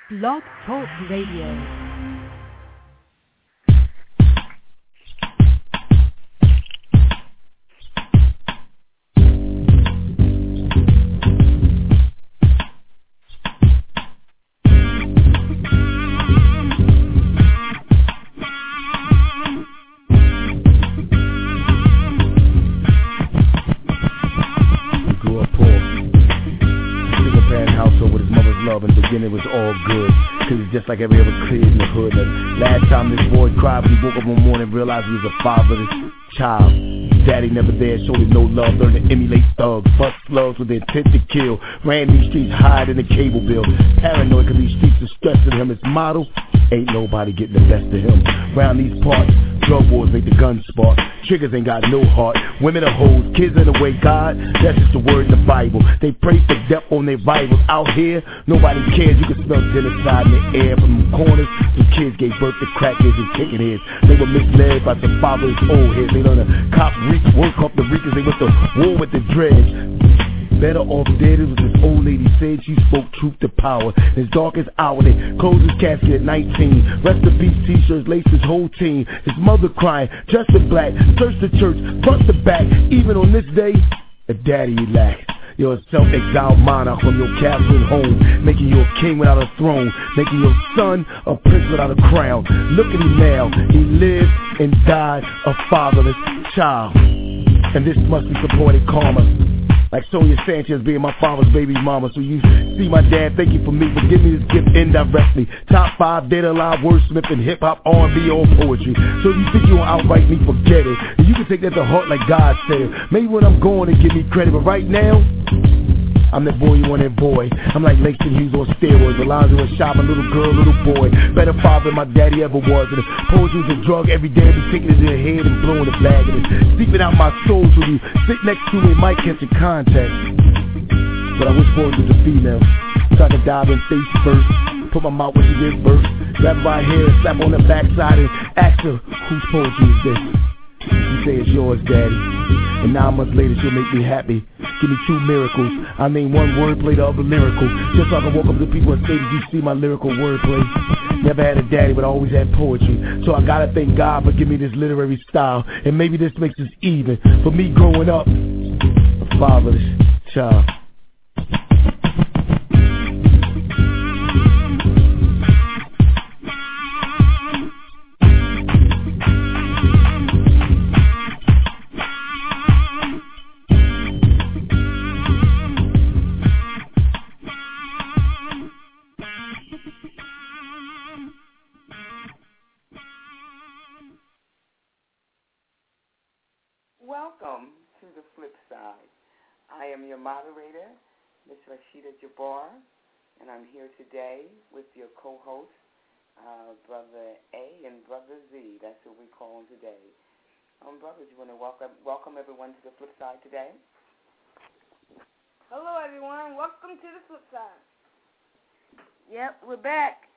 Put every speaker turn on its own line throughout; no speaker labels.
Blog Talk Radio.
It was all good, cause it's just like every other kid in the hood. And last time this boy cried when he woke up one morning, realized he was a fatherless child. Daddy never there, showed him no love, learned to emulate thugs, bust slugs with the intent to kill. Ran these streets higher than the cable bill. Paranoid cause these streets are stressing him. His model, ain't nobody getting the best of him. Round these parts, drug wars make the guns spark. Triggers ain't got no heart. Women are hoes, kids are the way God. That's just the word in the Bible. They pray for death on their Bibles. Out here, nobody cares. You can smell genocide in the air from the corners. The kids gave birth to crackheads and chicken heads. They were misled by some fatherless old heads. They learned to cop work off the reekers. They went to war with the dreads. Better off dead, it was this old lady said. She spoke truth to power. In his darkest hour, they closed his casket at 19. Rest in peace t-shirts laced his whole team. His mother crying, dressed in black, searched the church, front to back. Even on this day, a daddy relaxed. You're a self-exiled monarch from your castle and home, making you a king without a throne, making your son a prince without a crown. Look at him now, he lived and died a fatherless child. And this must be supported karma. Like Sonia Sanchez being my father's baby mama. So you see my dad, thank you for me, for giving me this gift indirectly. Top 5 dead alive wordsmith in hip-hop, R&B, or poetry. So if you think you won't outright me, forget it. And you can take that to heart like God said. Maybe when I'm gone and give me credit, but right now, I'm that boy you want, that boy. I'm like Langston Hughes on steroids. Alonzo and Shop, a little girl, little boy. Better father than my daddy ever was. And if poetry's a drug, every day I be taking it in the head and blowing the bag. And it's seeping out my soul so you sit next to me, might catch a contact. But I wish boys was a female, so I could dive in face first, put my mouth where she gives birth, grab her by her hair and slap on the backside and ask her, whose poetry is this? You say it's yours, daddy. And 9 months later she'll make me happy. Give me 2 miracles. I name one wordplay, the other lyrical. Just so I can walk up to people and say, did you see my lyrical wordplay? Never had a daddy, but I always had poetry. So I gotta thank God for giving me this literary style. And maybe this makes us even. For me growing up, a fatherless child.
Welcome to The Flip Side. I am your moderator, Ms. Rashida Jabbar, and I'm here today with your co-hosts, Brother A and Brother Z. That's what we call them today. Brothers, you want to welcome everyone to The Flip Side today?
Hello, everyone. Welcome to The Flip Side.
Yep, we're back.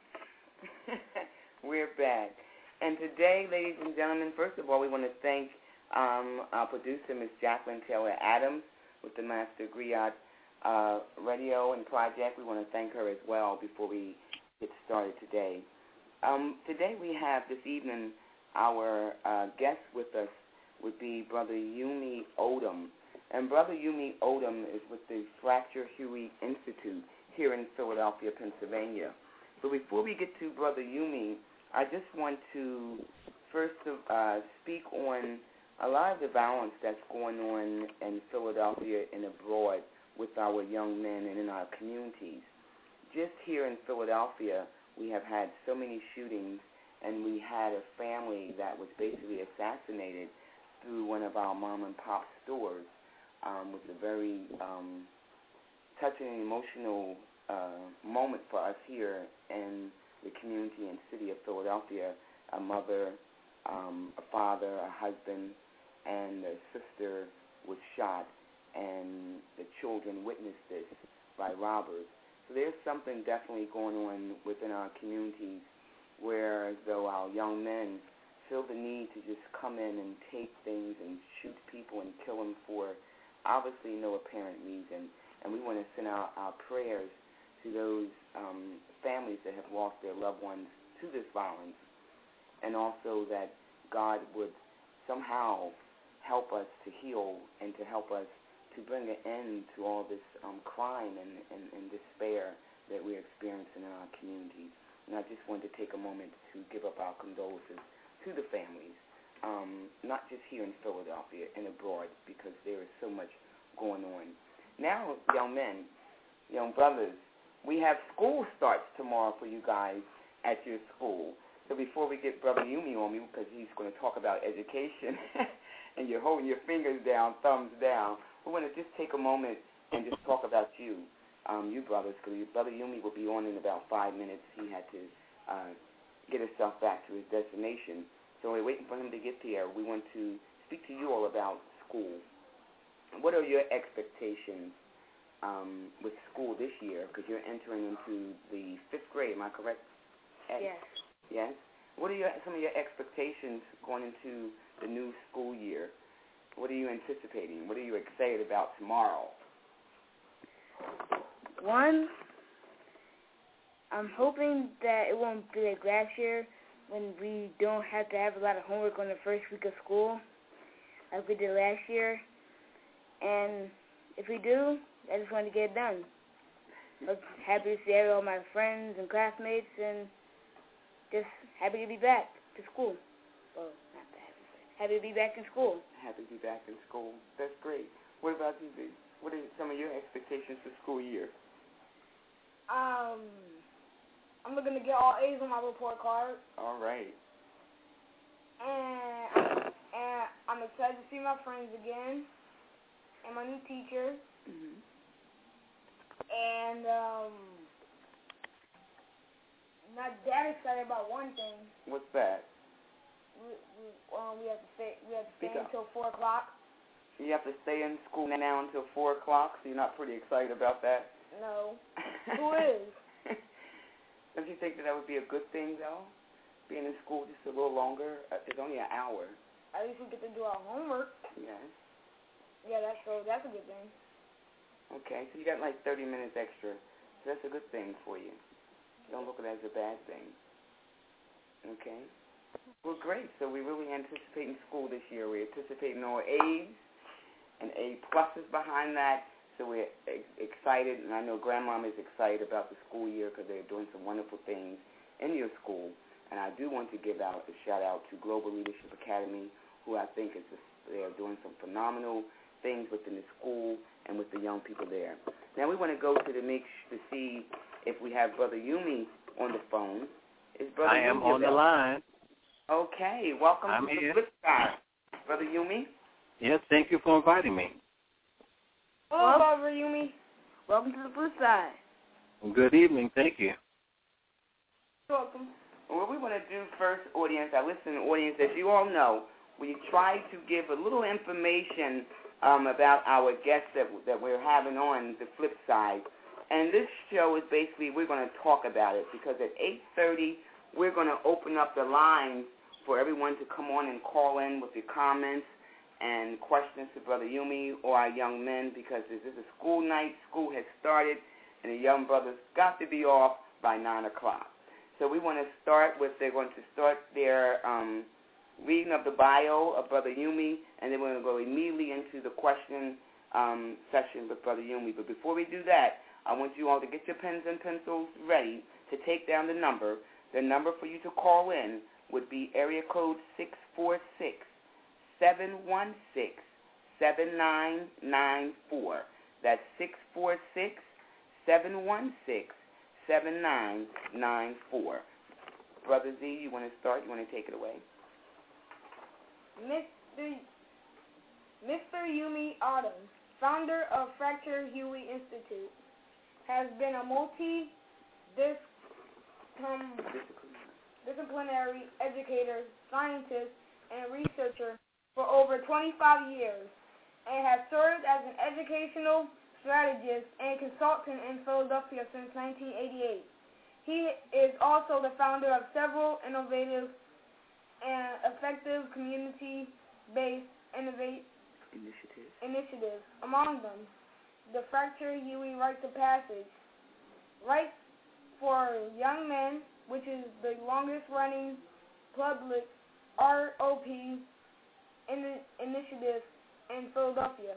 We're back. And today, ladies and gentlemen, first of all, we want to thank our producer, Ms. Jacqueline Taylor Adams, with the Master Griot Radio and Project. We want to thank her as well before we get started today. Today we have this evening our guest with us would be Brother Yumi Odom. And Brother Yumi Odom is with the Fracture Huey Institute here in Philadelphia, Pennsylvania. So before we get to Brother Yumi, I just want to first speak on a lot of the violence that's going on in Philadelphia and abroad with our young men and in our communities. Just here in Philadelphia, we have had so many shootings, and we had a family that was basically assassinated through one of our mom and pop stores. It was a very touching and emotional moment for us here in the community and city of Philadelphia. A mother, a father, a husband, and a sister was shot, and the children witnessed this by robbers. So there's something definitely going on within our communities where, as though our young men feel the need to just come in and take things and shoot people and kill them for obviously no apparent reason. And we want to send out our prayers to those families that have lost their loved ones to this violence, and also that God would somehow help us to heal and to help us to bring an end to all this crime and despair that we're experiencing in our communities. And I just wanted to take a moment to give up our condolences to the families, not just here in Philadelphia and abroad, because there is so much going on. Now, young men, young brothers, we have school starts tomorrow for you guys at your school. So before we get Brother Yumi on me, because he's going to talk about education, and you're holding your fingers down, thumbs down, we want to just take a moment and just talk about you, you brothers, because Brother Yumi will be on in about 5 minutes. He had to get himself back to his destination. So we're waiting for him to get there. We want to speak to you all about school. What are your expectations with school this year? Because you're entering into the 5th grade, am I correct?
Yes.
Yes? What are some of your expectations going into the new school year? What are you anticipating? What are you excited about tomorrow?
One, I'm hoping that it won't be like last year when we don't have to have a lot of homework on the first week of school like we did last year. And if we do, I just want to get it done. I'm happy to see all my friends and classmates, and just happy to be back to school. Well, not that happy to be back in school.
Happy to be back in school. That's great. What about you, V? What are some of your expectations for school year?
I'm looking to get all A's on my report card.
All right.
And I'm excited to see my friends again and my new teacher.
Mm-hmm.
And not that excited about one thing.
What's that?
We have to stay
Speak up.
until 4 o'clock.
You have to stay in school now until 4 o'clock, so you're not pretty excited about that?
No. Who is?
Don't you think that would be a good thing, though? Being in school just a little longer? It's only an hour.
At least we get to do our homework.
Yes.
Yeah, that's a good thing.
Okay, so you got like 30 minutes extra. So that's a good thing for you. Don't look at it as a bad thing. Okay? Well, great. So we're really anticipating school this year. We're anticipating all A's and A pluses behind that. So we're excited, and I know Grandmama is excited about the school year because they're doing some wonderful things in your school. And I do want to give out a shout-out to Global Leadership Academy, who I think they're doing some phenomenal things within the school and with the young people there. Now we want to go to the mix to see if we have Brother Yumi on the phone. Is Brother
I am
Yumi
on the line.
Okay, welcome
I'm
to
here.
the flip side. Brother Yumi?
Yes, thank you for inviting me.
Hello, Brother Yumi. Welcome to the blue side.
Good evening, thank you.
You're welcome.
What we want to do first, audience, our listening audience, as you all know, we try to give a little information about our guests that we're having on the flip side. And this show is basically, we're going to talk about it because at 8:30, we're going to open up the lines for everyone to come on and call in with your comments and questions to Brother Yumi or our young men, because this is a school night, school has started, and the young brothers got to be off by 9 o'clock. So we want to start with, they're going to start their reading of the bio of Brother Yumi, and then we're going to go immediately into the question session with Brother Yumi. But before we do that, I want you all to get your pens and pencils ready to take down the number. The number for you to call in would be area code 646-716-7994. That's 646-716-7994. Brother Z, you want to start? You want to take it away?
Mr. Yumi Autumn, founder of Fracture Huey Institute, has been a multidisciplinary educator, scientist, and researcher for over 25 years, and has served as an educational strategist and consultant in Philadelphia since 1988. He is also the founder of several innovative and effective community-based initiatives. Among them, the Fracture Huey Rite of Passage,
Rights for Young Men, which is the longest-running public ROP initiative in Philadelphia.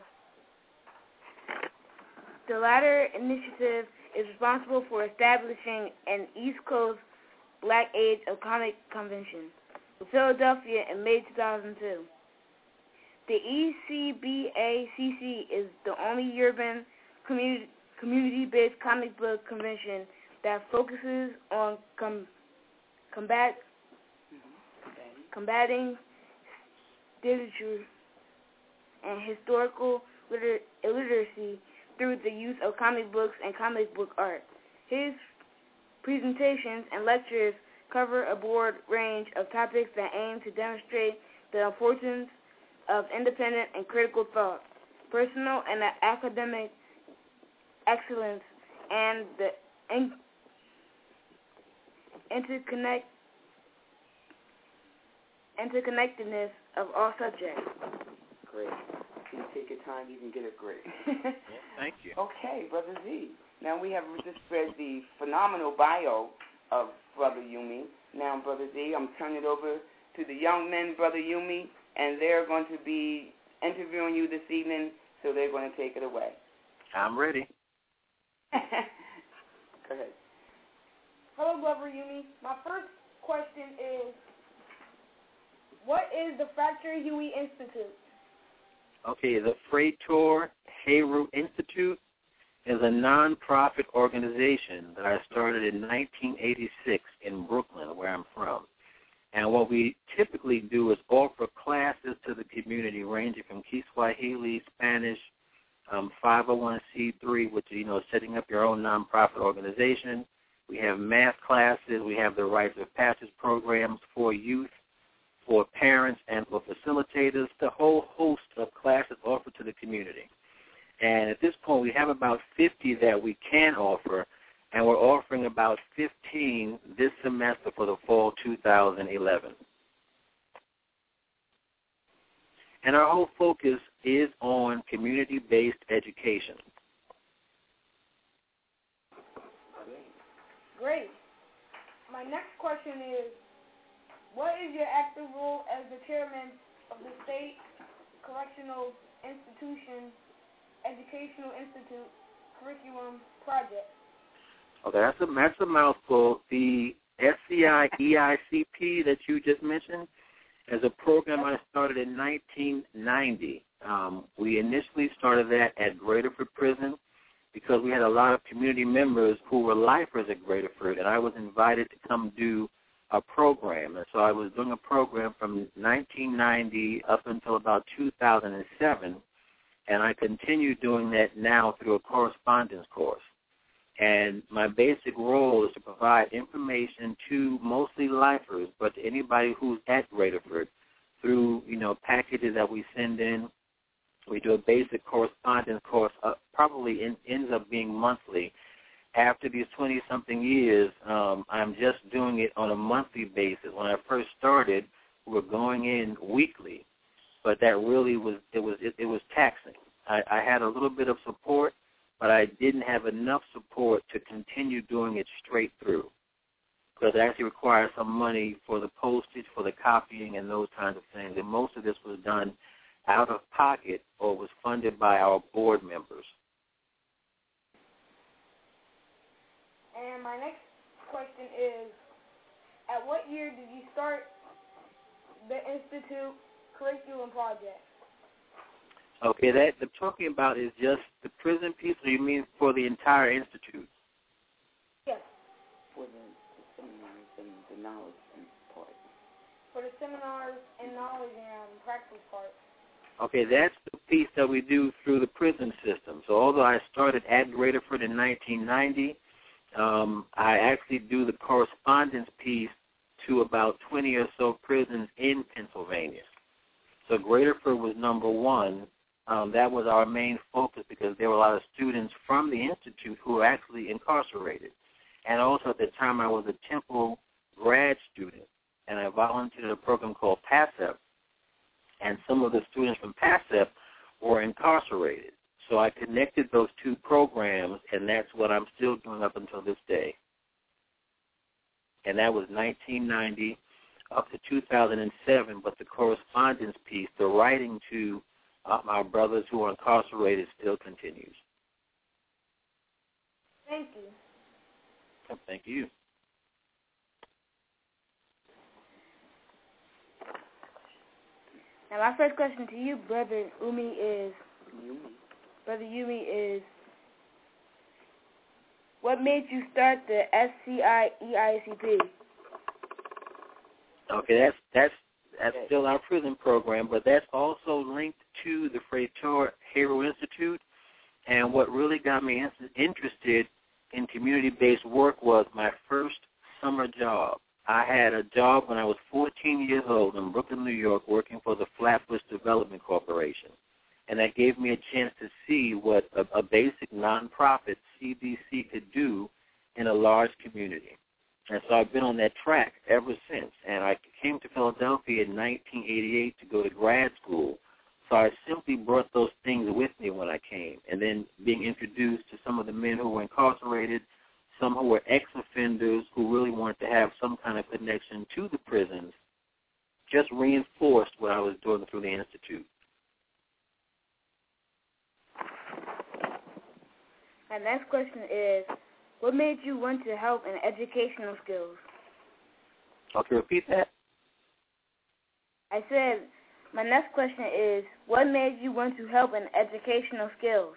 The latter initiative is responsible for establishing an East Coast Black Age of Comic Convention in Philadelphia in May 2002. The ECBACC is the only urban community-based comic book convention that focuses on combating literature and historical illiteracy through the use of comic books and comic book art. His presentations and lectures cover a broad range of topics that aim to demonstrate the importance of independent and critical thought, personal and academic excellence, and the interconnectedness of all subjects.
Great. You take your time, you can get it great.
Yeah, thank you.
Okay, Brother Z. Now we have just read the phenomenal bio of Brother Yumi. Now, Brother Z, I'm turning it over to the young men, Brother Yumi, and they're going to be interviewing you this evening, so they're going to take it away.
I'm ready.
Go ahead.
Hello, Brother Yumi. My first question is, what is the Fracture Huey Institute?
Okay, the Freitor Heru Institute is a non-profit organization that I started in 1986 in Brooklyn, where I'm from. And what we typically do is offer classes to the community ranging from Kiswahili, Spanish, 501c3, which is, setting up your own non-profit organization. We have math classes. We have the Rites of Passage programs for youth, for parents, and for facilitators, the whole host of classes offered to the community. And at this point, we have about 50 that we can offer, and we're offering about 15 this semester for the fall 2011. And our whole focus is on community-based education.
Great. My next question is, what is your active role as the chairman of the State Correctional Institution Educational Institute Curriculum Project?
Okay, that's a mouthful. The SCI EICP that you just mentioned is a program I started in 1990. We initially started that at Graterford Prison because we had a lot of community members who were lifers at Graterford, and I was invited to come do a program. And so I was doing a program from 1990 up until about 2007, and I continue doing that now through a correspondence course. And my basic role is to provide information to mostly lifers, but to anybody who's at Graterford through, packages that we send in. We do a basic correspondence course, probably ends up being monthly. After these 20-something years, I'm just doing it on a monthly basis. When I first started, we were going in weekly, but that really was taxing. I had a little bit of support, but I didn't have enough support to continue doing it straight through because it actually requires some money for the postage, for the copying, and those kinds of things. And most of this was done out of pocket or was funded by our board members.
And my next question is, at what year did you start the Institute Curriculum Project?
Okay, that the talking about is just the prison piece, or you mean for the entire institute?
Yes.
For the seminars and the knowledge part.
For the seminars and knowledge and practice part.
Okay, that's the piece that we do through the prison system. So although I started at Graterford in 1990, I actually do the correspondence piece to about 20 or so prisons in Pennsylvania. So Graterford was number one. That was our main focus because there were a lot of students from the Institute who were actually incarcerated. And also at the time I was a Temple grad student, and I volunteered in a program called PASEP. And some of the students from PASEP were incarcerated. So I connected those two programs, and that's what I'm still doing up until this day. And that was 1990 up to 2007, but the correspondence piece, the writing to our brothers who are incarcerated still continues.
Thank you.
Thank you.
Now, my first question to you, Brother Yumi, is, what made you start the SCI EICP?
Okay, that's still our prison program, but that's also linked to the Freitor Hero Institute. And what really got me interested in community-based work was my first summer job. I had a job when I was 14 years old in Brooklyn, New York, working for the Flatbush Development Corporation. And that gave me a chance to see what a basic nonprofit CDC could do in a large community. And so I've been on that track ever since. And I came to Philadelphia in 1988 to go to grad school. So I simply brought those things with me when I came. And then being introduced to some of the men who were incarcerated, some who were ex-offenders who really wanted to have some kind of connection to the prisons, just reinforced what I was doing through the Institute.
My next question is, what made you want to help in educational skills?
Okay, repeat that.
I said, my next question is, what made you want to help in educational skills?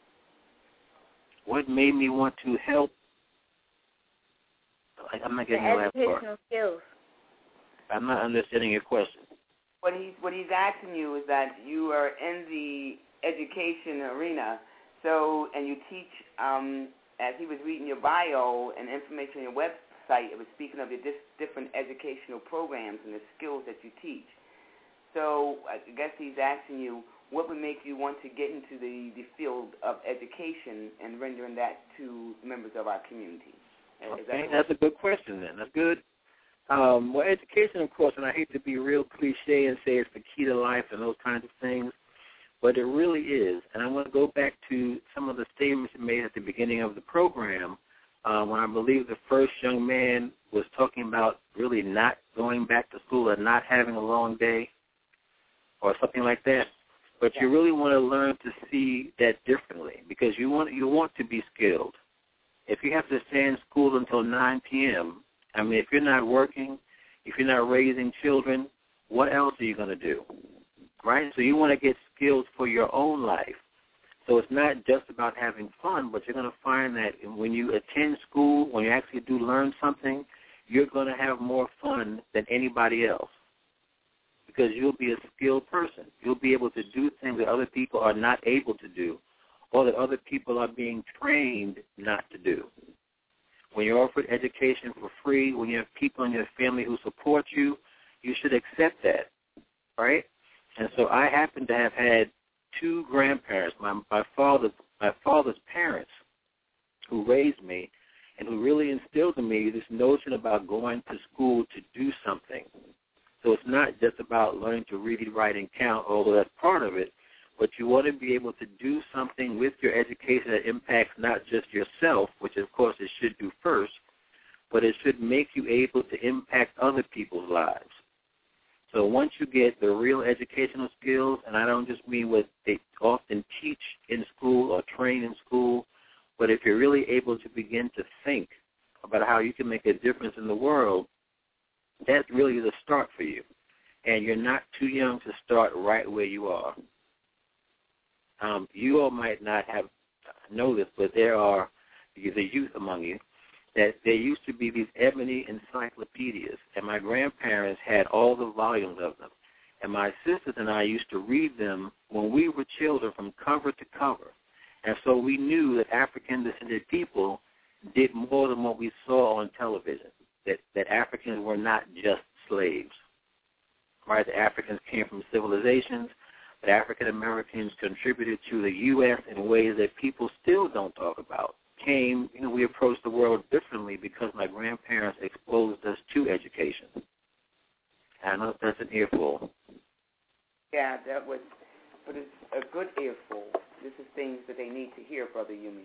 What made me want to help? I'm not getting your last part.
Educational skills.
I'm not understanding your question.
What he's asking you is that you are in the education arena, and you teach, as he was reading your bio and information on your website, it was speaking of your different educational programs and the skills that you teach. So I guess he's asking you, what would make you want to get into the field of education and rendering that to members of our community?
Okay, that's a good question then. That's good. Well, education, of course, and I hate to be real cliche and say it's the key to life and those kinds of things, but it really is. And I want to go back to some of the statements you made at the beginning of the program when I believe the first young man was talking about really not going back to school or not having a long day or something like that. But you really want to learn to see that differently because you want to be skilled. If you have to stay in school until 9 p.m., I mean, if you're not working, if you're not raising children, what else are you going to do, right? So you want to get skills for your own life. So it's not just about having fun, but you're going to find that when you attend school, when you actually do learn something, you're going to have more fun than anybody else because you'll be a skilled person. You'll be able to do things that other people are not able to do or that other people are being trained not to do. When you're offered education for free, when you have people in your family who support you, you should accept that, right? And so I happen to have had two grandparents, my father's parents, who raised me and who really instilled in me this notion about going to school to do something. So it's not just about learning to read, write, and count, although that's part of it, but you want to be able to do something with your education that impacts not just yourself, which of course it should do first, but it should make you able to impact other people's lives. So once you get the real educational skills, and I don't just mean what they often teach in school or train in school, but if you're really able to begin to think about how you can make a difference in the world, that's really the start for you. And you're not too young to start right where you are. You all might not have noticed, but there are the youth among you, that there used to be these ebony encyclopedias, and my grandparents had all the volumes of them. And my sisters and I used to read them when we were children from cover to cover. And so we knew that African-descended people did more than what we saw on television, that Africans were not just slaves. Right? The Africans came from civilizations, but African Americans contributed to the U.S. in ways that people still don't talk about. We approached the world differently because my grandparents exposed us to education. I know that's an earful.
Yeah, but it's a good earful. this is things that they need to hear, Brother Yumi.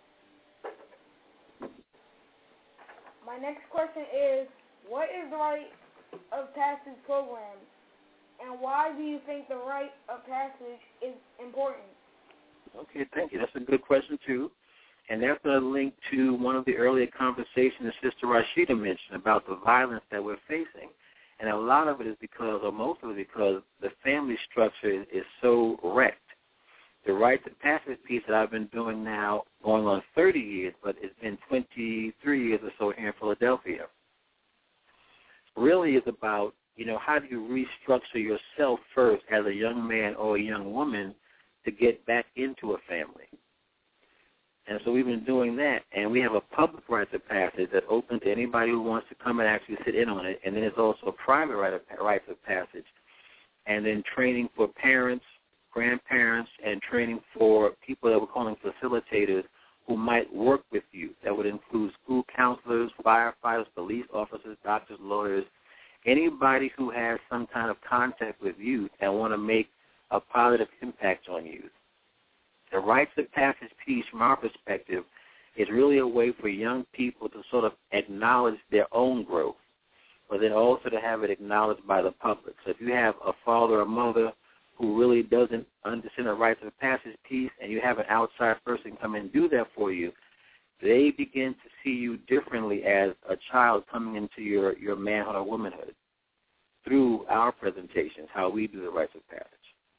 My next question is, what is the rite of passage program, and why do you think the rite of passage is important?
Okay, thank you. That's a good question, too. And that's a link to one of the earlier conversations that Sister Rashida mentioned about the violence that we're facing. And a lot of it is because, or most of it is because, the family structure is so wrecked. The rites of passage piece that I've been doing now going on 30 years, but it's been 23 years or so here in Philadelphia, really is about, how do you restructure yourself first as a young man or a young woman to get back into a family. And so we've been doing that, and we have a public rites of passage that's open to anybody who wants to come and actually sit in on it. And then there's also a private rites of passage, and then training for parents, grandparents, and training for people that we're calling facilitators who might work with you. That would include school counselors, firefighters, police officers, doctors, lawyers, anybody who has some kind of contact with youth and want to make a positive impact on youth. The rites of passage piece, from our perspective, is really a way for young people to sort of acknowledge their own growth, but then also to have it acknowledged by the public. So if you have a father or mother who really doesn't understand the rites of passage piece and you have an outside person come and do that for you, they begin to see you differently as a child coming into your manhood or womanhood through our presentations, how we do the rites of passage.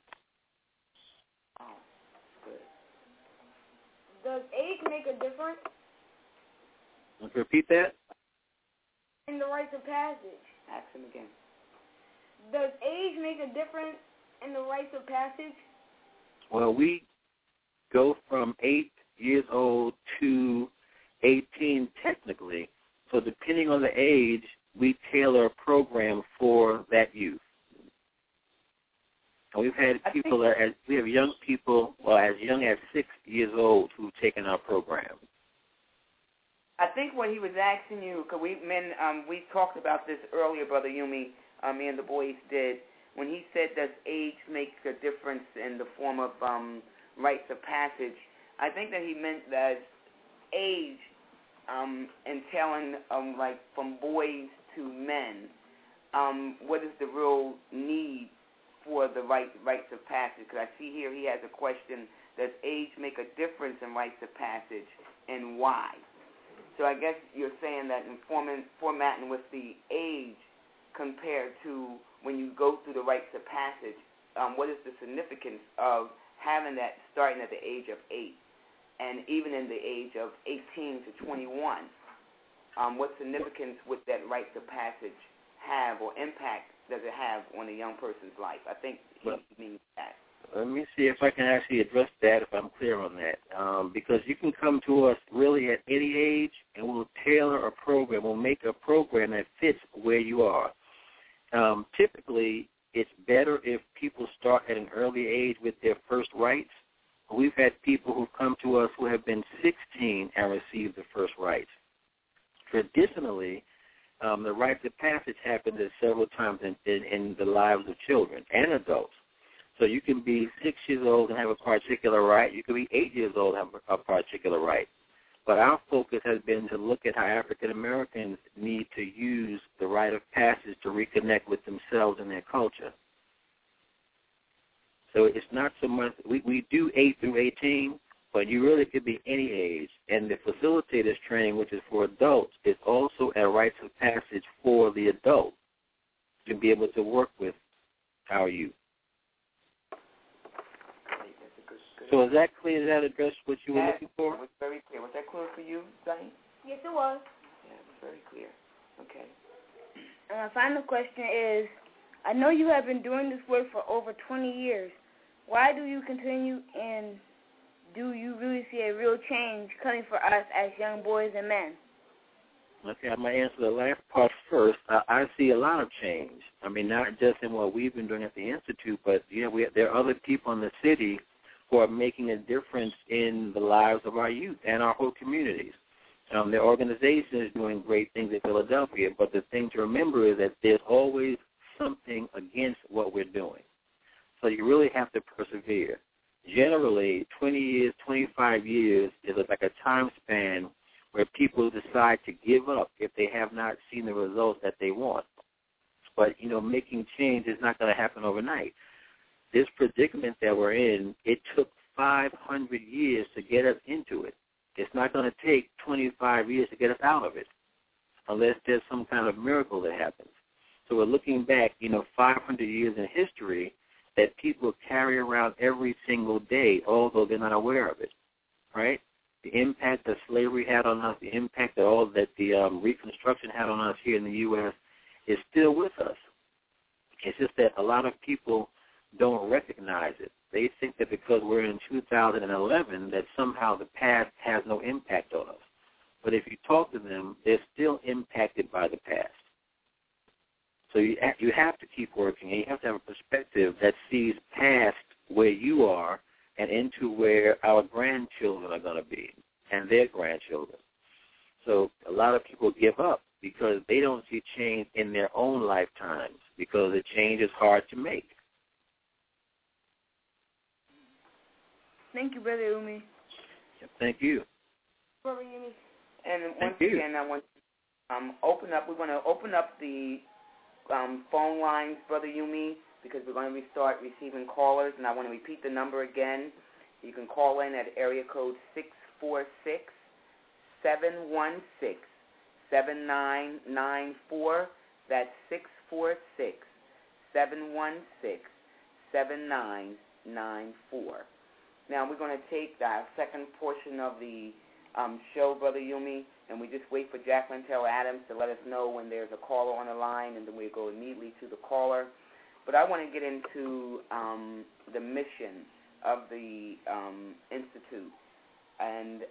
Does age make a difference?
Want to repeat that?
In the rites of passage.
Ask him again.
Does age make a difference in the rites of passage?
Well, we go from 8 years old to 18 technically. So depending on the age, we tailor a program for that youth. And we've had people we have young people, as young as 6 years old, who've taken our program.
I think what he was asking you, because we talked about this earlier, Brother Yumi, me and the boys did, when he said does age make a difference in the form of rites of passage, I think that he meant that age entailing like from boys to men, what is the real need for the rites of passage? Because I see here he has a question, does age make a difference in rites of passage, and why? So I guess you're saying that in formatting with the age compared to when you go through the rites of passage, what is the significance of having that starting at the age of 8 and even in the age of 18 to 21? What significance would that rites of passage have, or impact does it have on a young person's life? I think he means that.
Let me see if I can actually address that, if I'm clear on that. Because you can come to us really at any age, and we'll tailor a program. We'll make a program that fits where you are. Typically, it's better if people start at an early age with their first rites. We've had people who've come to us who have been 16 and received the first rites. Traditionally, the rites of passage happens at several times in the lives of children and adults. So you can be 6 years old and have a particular rite. You can be 8 years old and have a particular rite. But our focus has been to look at how African Americans need to use the rite of passage to reconnect with themselves and their culture. So it's not so much, we do 8 through 18, but you really could be any age. And the facilitators training, which is for adults, is also a rites of passage for the adult to be able to work with our youth. So is that clear? Does that address what you were looking for?
It was very clear. Was that clear for you, Sonny?
Yes, it was.
Yeah, it was very clear. Okay.
And my final question is, I know you have been doing this work for over 20 years. Why do you continue, and do you really see a real change coming for us as young boys and men?
Okay, I'm going to answer the last part first. I see a lot of change. I mean, not just in what we've been doing at the Institute, but there are other people in the city who are making a difference in the lives of our youth and our whole communities. Their organization is doing great things in Philadelphia, but the thing to remember is that there's always something against what we're doing. So you really have to persevere. generally 20 years, 25 years is like a time span where people decide to give up if they have not seen the results that they want. But, making change is not going to happen overnight. This predicament that we're in, it took 500 years to get us into it. It's not going to take 25 years to get us out of it unless there's some kind of miracle that happens. So we're looking back, 500 years in history that people carry around every single day, although they're not aware of it, right? The impact that slavery had on us, the impact that the Reconstruction had on us here in the U.S. is still with us. It's just that a lot of people don't recognize it. They think that because we're in 2011 that somehow the past has no impact on us. But if you talk to them, they're still impacted by the past. So you have to keep working, and you have to have a perspective that sees past where you are and into where our grandchildren are going to be and their grandchildren. So a lot of people give up because they don't see change in their own lifetimes because the change is hard to make.
Thank you, Brother Umi.
Thank you.
Brother Umi.
And once again, I want to open up. We want to open up the phone lines, Brother Umi, because we're going to start receiving callers, and I want to repeat the number again. You can call in at area code 646-716-7994. That's 646-716-7994. Now we're going to take the second portion of the show, Brother Umi, and we just wait for Jacqueline Taylor Adams to let us know when there's a caller on the line, and then we go immediately to the caller. But I want to get into the mission of the Institute and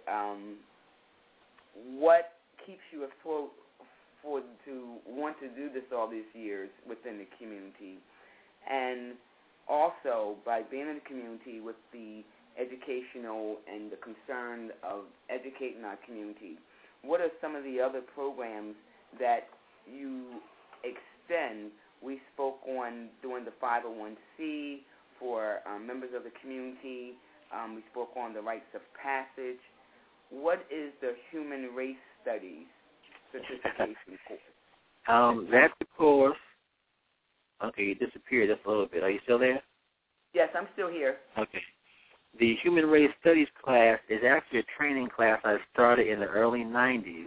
what keeps you afloat to want to do this all these years within the community, and also by being in the community with the educational and the concern of educating our community. What are some of the other programs that you extend? We spoke on doing the 501c for members of the community. We spoke on the rites of passage. What is the Human Race Studies certification course?
That's the course. Okay, you disappeared just a little bit. Are you still there?
Yes, I'm still here.
Okay. The Human Race Studies class is actually a training class I started in the early 90s.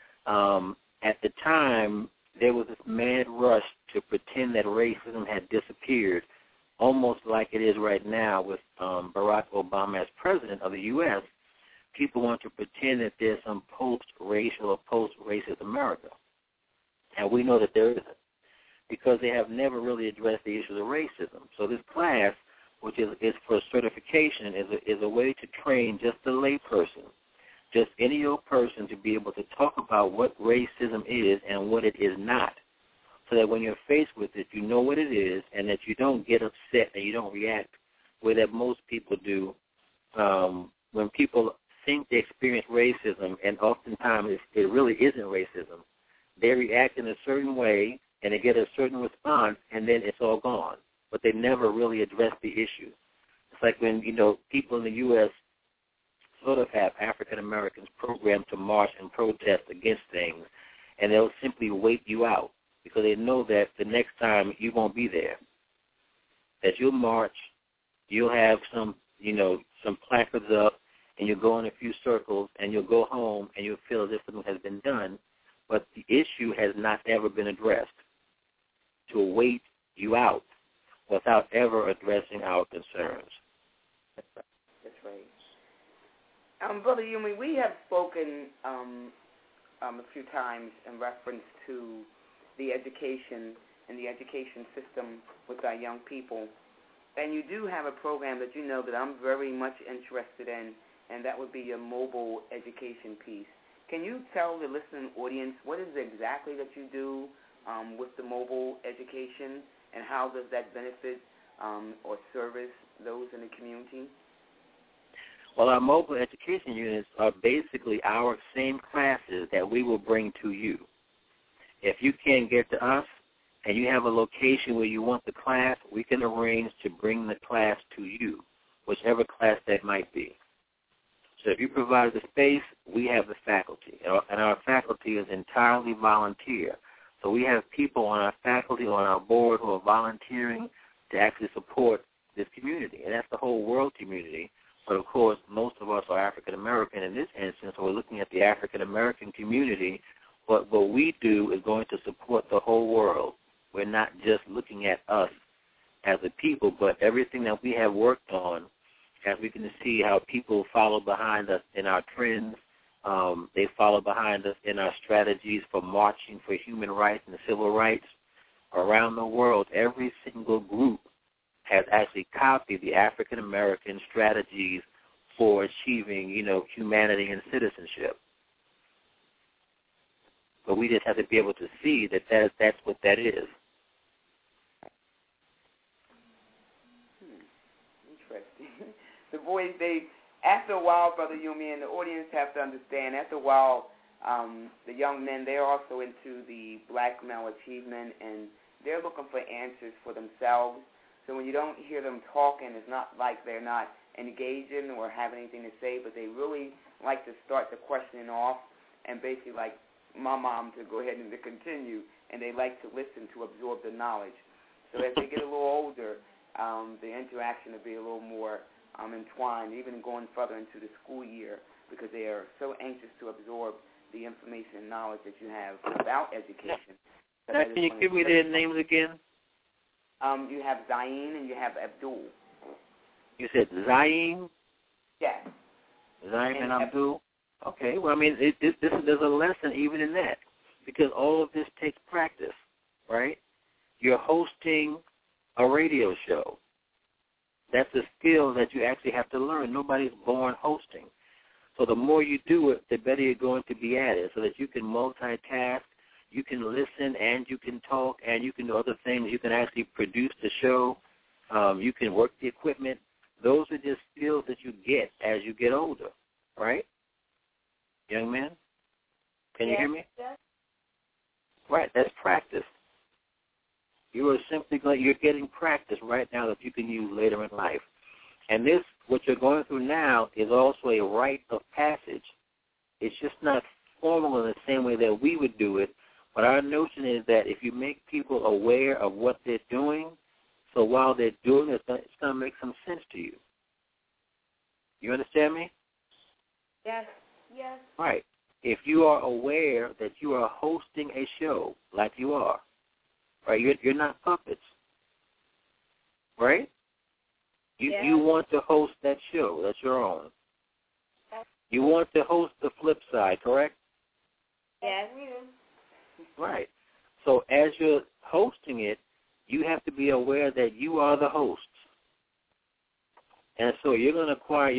At the time, there was this mad rush to pretend that racism had disappeared, almost like it is right now with Barack Obama as president of the U.S. People want to pretend that there's some post-racial or post-racist America. And we know that there isn't, because they have never really addressed the issue of racism. So this class, which is for certification, is a way to train just a lay person, just any old person, to be able to talk about what racism is and what it is not, so that when you're faced with it, you know what it is and that you don't get upset and you don't react the way that most people do when people think they experience racism, and oftentimes it really isn't racism. They react in a certain way and they get a certain response, and then it's all gone. But they never really address the issue. It's like when, people in the U.S. sort of have African Americans programmed to march and protest against things, and they'll simply wait you out because they know that the next time you won't be there. That you'll march, you'll have some placards up, and you'll go in a few circles, and you'll go home, and you'll feel as if something has been done, but the issue has not ever been addressed. To wait you out without ever addressing our concerns.
That's right. Brother Umi, we have spoken a few times in reference to the education and the education system with our young people. And you do have a program that you know that I'm very much interested in, and that would be your mobile education piece. Can you tell the listening audience what is it exactly that you do with the mobile education, and how does that benefit or service those in the community?
Well, our mobile education units are basically our same classes that we will bring to you. If you can't get to us and you have a location where you want the class, we can arrange to bring the class to you. whichever class that might be. So if you provide the space, we have the faculty, and our faculty is entirely volunteer. So we have people on our faculty, on our board, who are volunteering to actually support this community, and that's the whole world community. But, of course, most of us are African-American in this instance, so we're looking at the African-American community. But what we do is going to support the whole world. We're not just looking at us as a people, but everything that we have worked on, as we can see how people follow behind us in our trends. They follow behind us in our strategies for marching for human rights and civil rights around the world. Every single group has actually copied the African-American strategies for achieving, humanity and citizenship. But we just have to be able to see that that's what that is.
Interesting. The boys, after a while, Brother Yumi, and the audience have to understand, after a while, the young men, they're also into the black male achievement, and they're looking for answers for themselves. So when you don't hear them talking, it's not like they're not engaging or have anything to say, but they really like to start the questioning off and basically like my mom to go ahead and to continue, and they like to listen to absorb the knowledge. So as they get a little older, the interaction will be a little more entwined, even going further into the school year, because they are so anxious to absorb the information and knowledge that you have about education.
Can you give me their names again?
You have Zayn and you have Abdul.
You said Zayn?
Yes.
Zayn and Abdul? Okay. Well, I mean, there's a lesson even in that, because all of this takes practice, right? You're hosting a radio show. That's a skill that you actually have to learn. Nobody's born hosting. So the more you do it, the better you're going to be at it, so that you can multitask, you can listen, and you can talk, and you can do other things. You can actually produce the show. You can work the equipment. Those are just skills that you get as you get older, right? Young man? Can you hear me?
Yes.
Right, that's practice. You are simply you're getting practice right now that you can use later in life. And this, what you're going through now, is also a rite of passage. It's just not formal in the same way that we would do it, but our notion is that if you make people aware of what they're doing, so while they're doing it, it's going to make some sense to you. You understand me?
Yes. Yes.
Right. If you are aware that you are hosting a show like you are, right? You're not puppets, right? You want to host that show. That's your own. You want to host the flip side, correct?
Yes.
Right. So as you're hosting it, you have to be aware that you are the host. And so you're going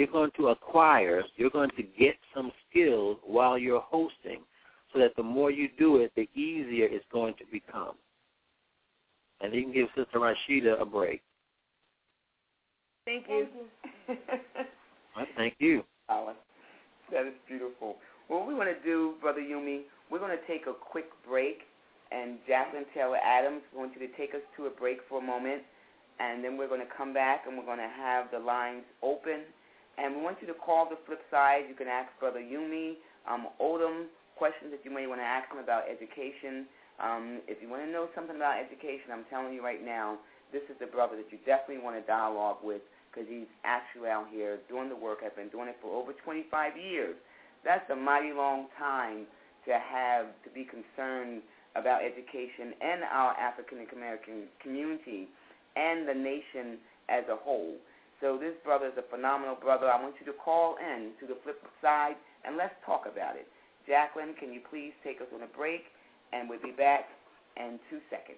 to get some skills while you're hosting, so that the more you do it, the easier it's going to become. And you can give Sister Rashida a break.
Thank you.
Well, thank you.
That is beautiful. What we want to do, Brother Yumi, we're going to take a quick break, and Jacqueline Taylor Adams, we want you to take us to a break for a moment, and then we're going to come back and we're going to have the lines open. And we want you to call the flip side. You can ask Brother Yumi, Odom, questions that you may want to ask him about education. If you want to know something about education, I'm telling you right now, this is the brother that you definitely want to dialogue with, because he's actually out here doing the work. I've been doing it for over 25 years. That's a mighty long time to be concerned about education and our African-American community and the nation as a whole. So this brother is a phenomenal brother. I want you to call in to the flip side, and let's talk about it. Jacqueline, can you please take us on a break, and we'll be back in 2 seconds.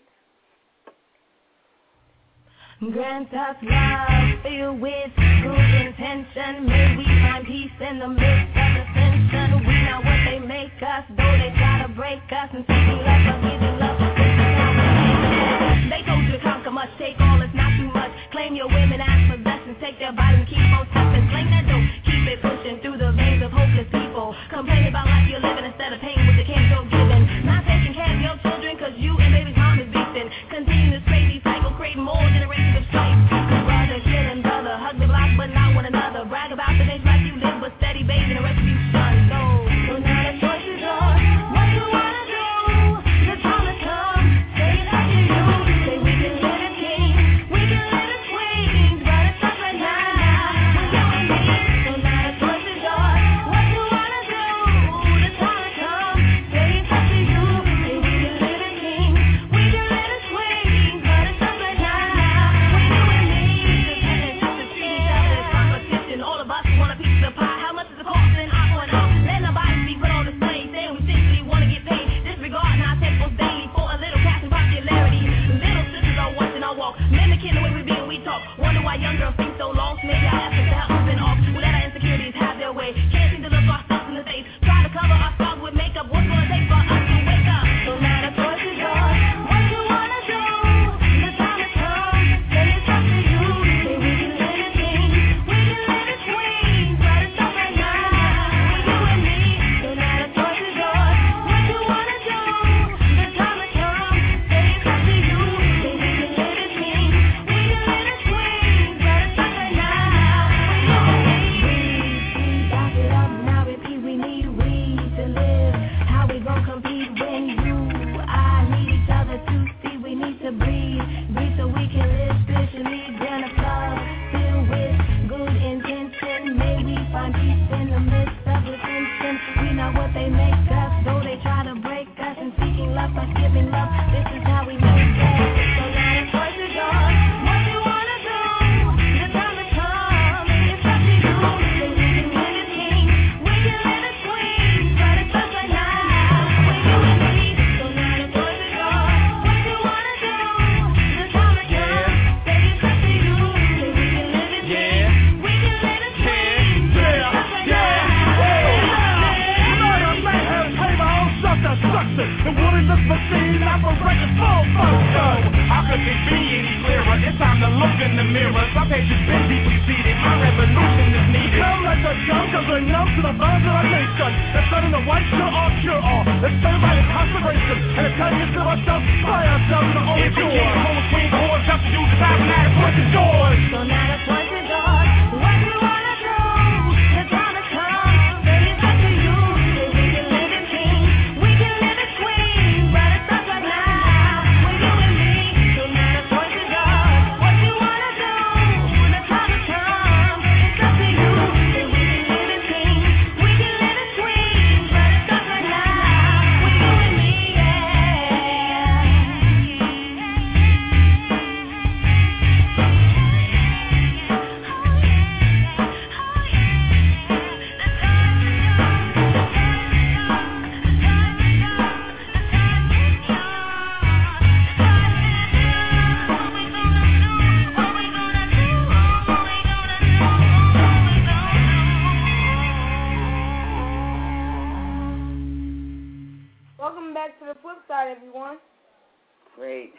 Grant us love filled with good intention. May we find peace in the midst of ascension. We not what they make us, though they try to break us and say we love us, give you love us. They told you to conquer much, take all, it's not too much. Claim your women as possessions, take their bodies and keep on stepping. Sling that dope, keep it pushing through the veins of hopeless people. Complain about life you're living instead of paying what you can't go giving. Not taking care of your children cause you and baby's mom is beefing. Continue this crazy cycle, creating more generations of strife. Brother killing brother, hug the block but not
this machine operating full function. How could it be any clearer? It's time to look in the mirror. Some pages been deeply seated. My revolution is needed. Come let the young, cause we're numb to the buzz of our nation. It's starting to wipe cure all, cure all. It's starting by incarceration. And it's turning into ourselves, by ourselves, the only cure. If we can't hold between chords, just to use the time and ask what's yours.
So now that's what's yours. What you wanna do? The time has come. Baby, it's up to you. We can live in peace. We can live in queen. But it starts right now with you and me. So now that's what's yours. What you wanna do? The time has come. It's up to you. We can live in peace. We can live in queen. But it starts right now with you and me.
Welcome back to the flip side, everyone.
Great.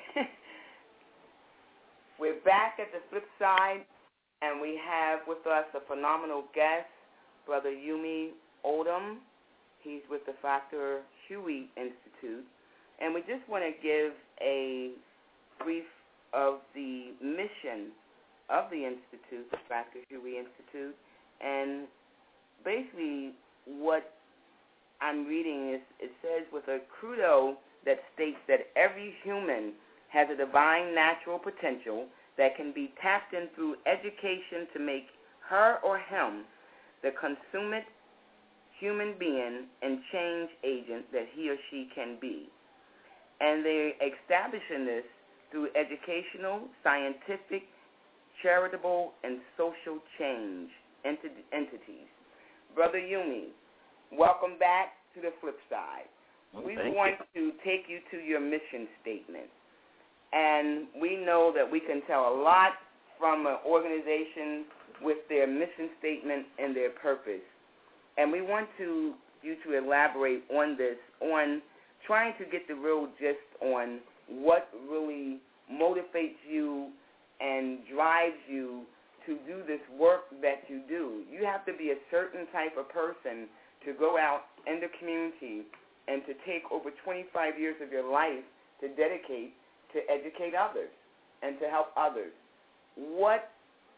We're back at the flip side, and we have with us a phenomenal guest, Brother Yumi Odom. He's with the Dr. Huey Institute. And we just want to give a brief of the mission of the Institute, the Dr. Huey Institute, and basically what I'm reading is, it says with a credo that states that every human has a divine natural potential that can be tapped in through education to make her or him the consummate human being and change agent that he or she can be. And they're establishing this through educational, scientific, charitable, and social change entities. Brother Yumi, welcome back to the flip side. We want to take you to your mission statement. And we know that we can tell a lot from an organization with their mission statement and their purpose. And we want you to elaborate on this, on trying to get the real gist on what really motivates you and drives you to do this work that you do. You have to be a certain type of person to go out in the community and to take over 25 years of your life to dedicate to educate others and to help others. What,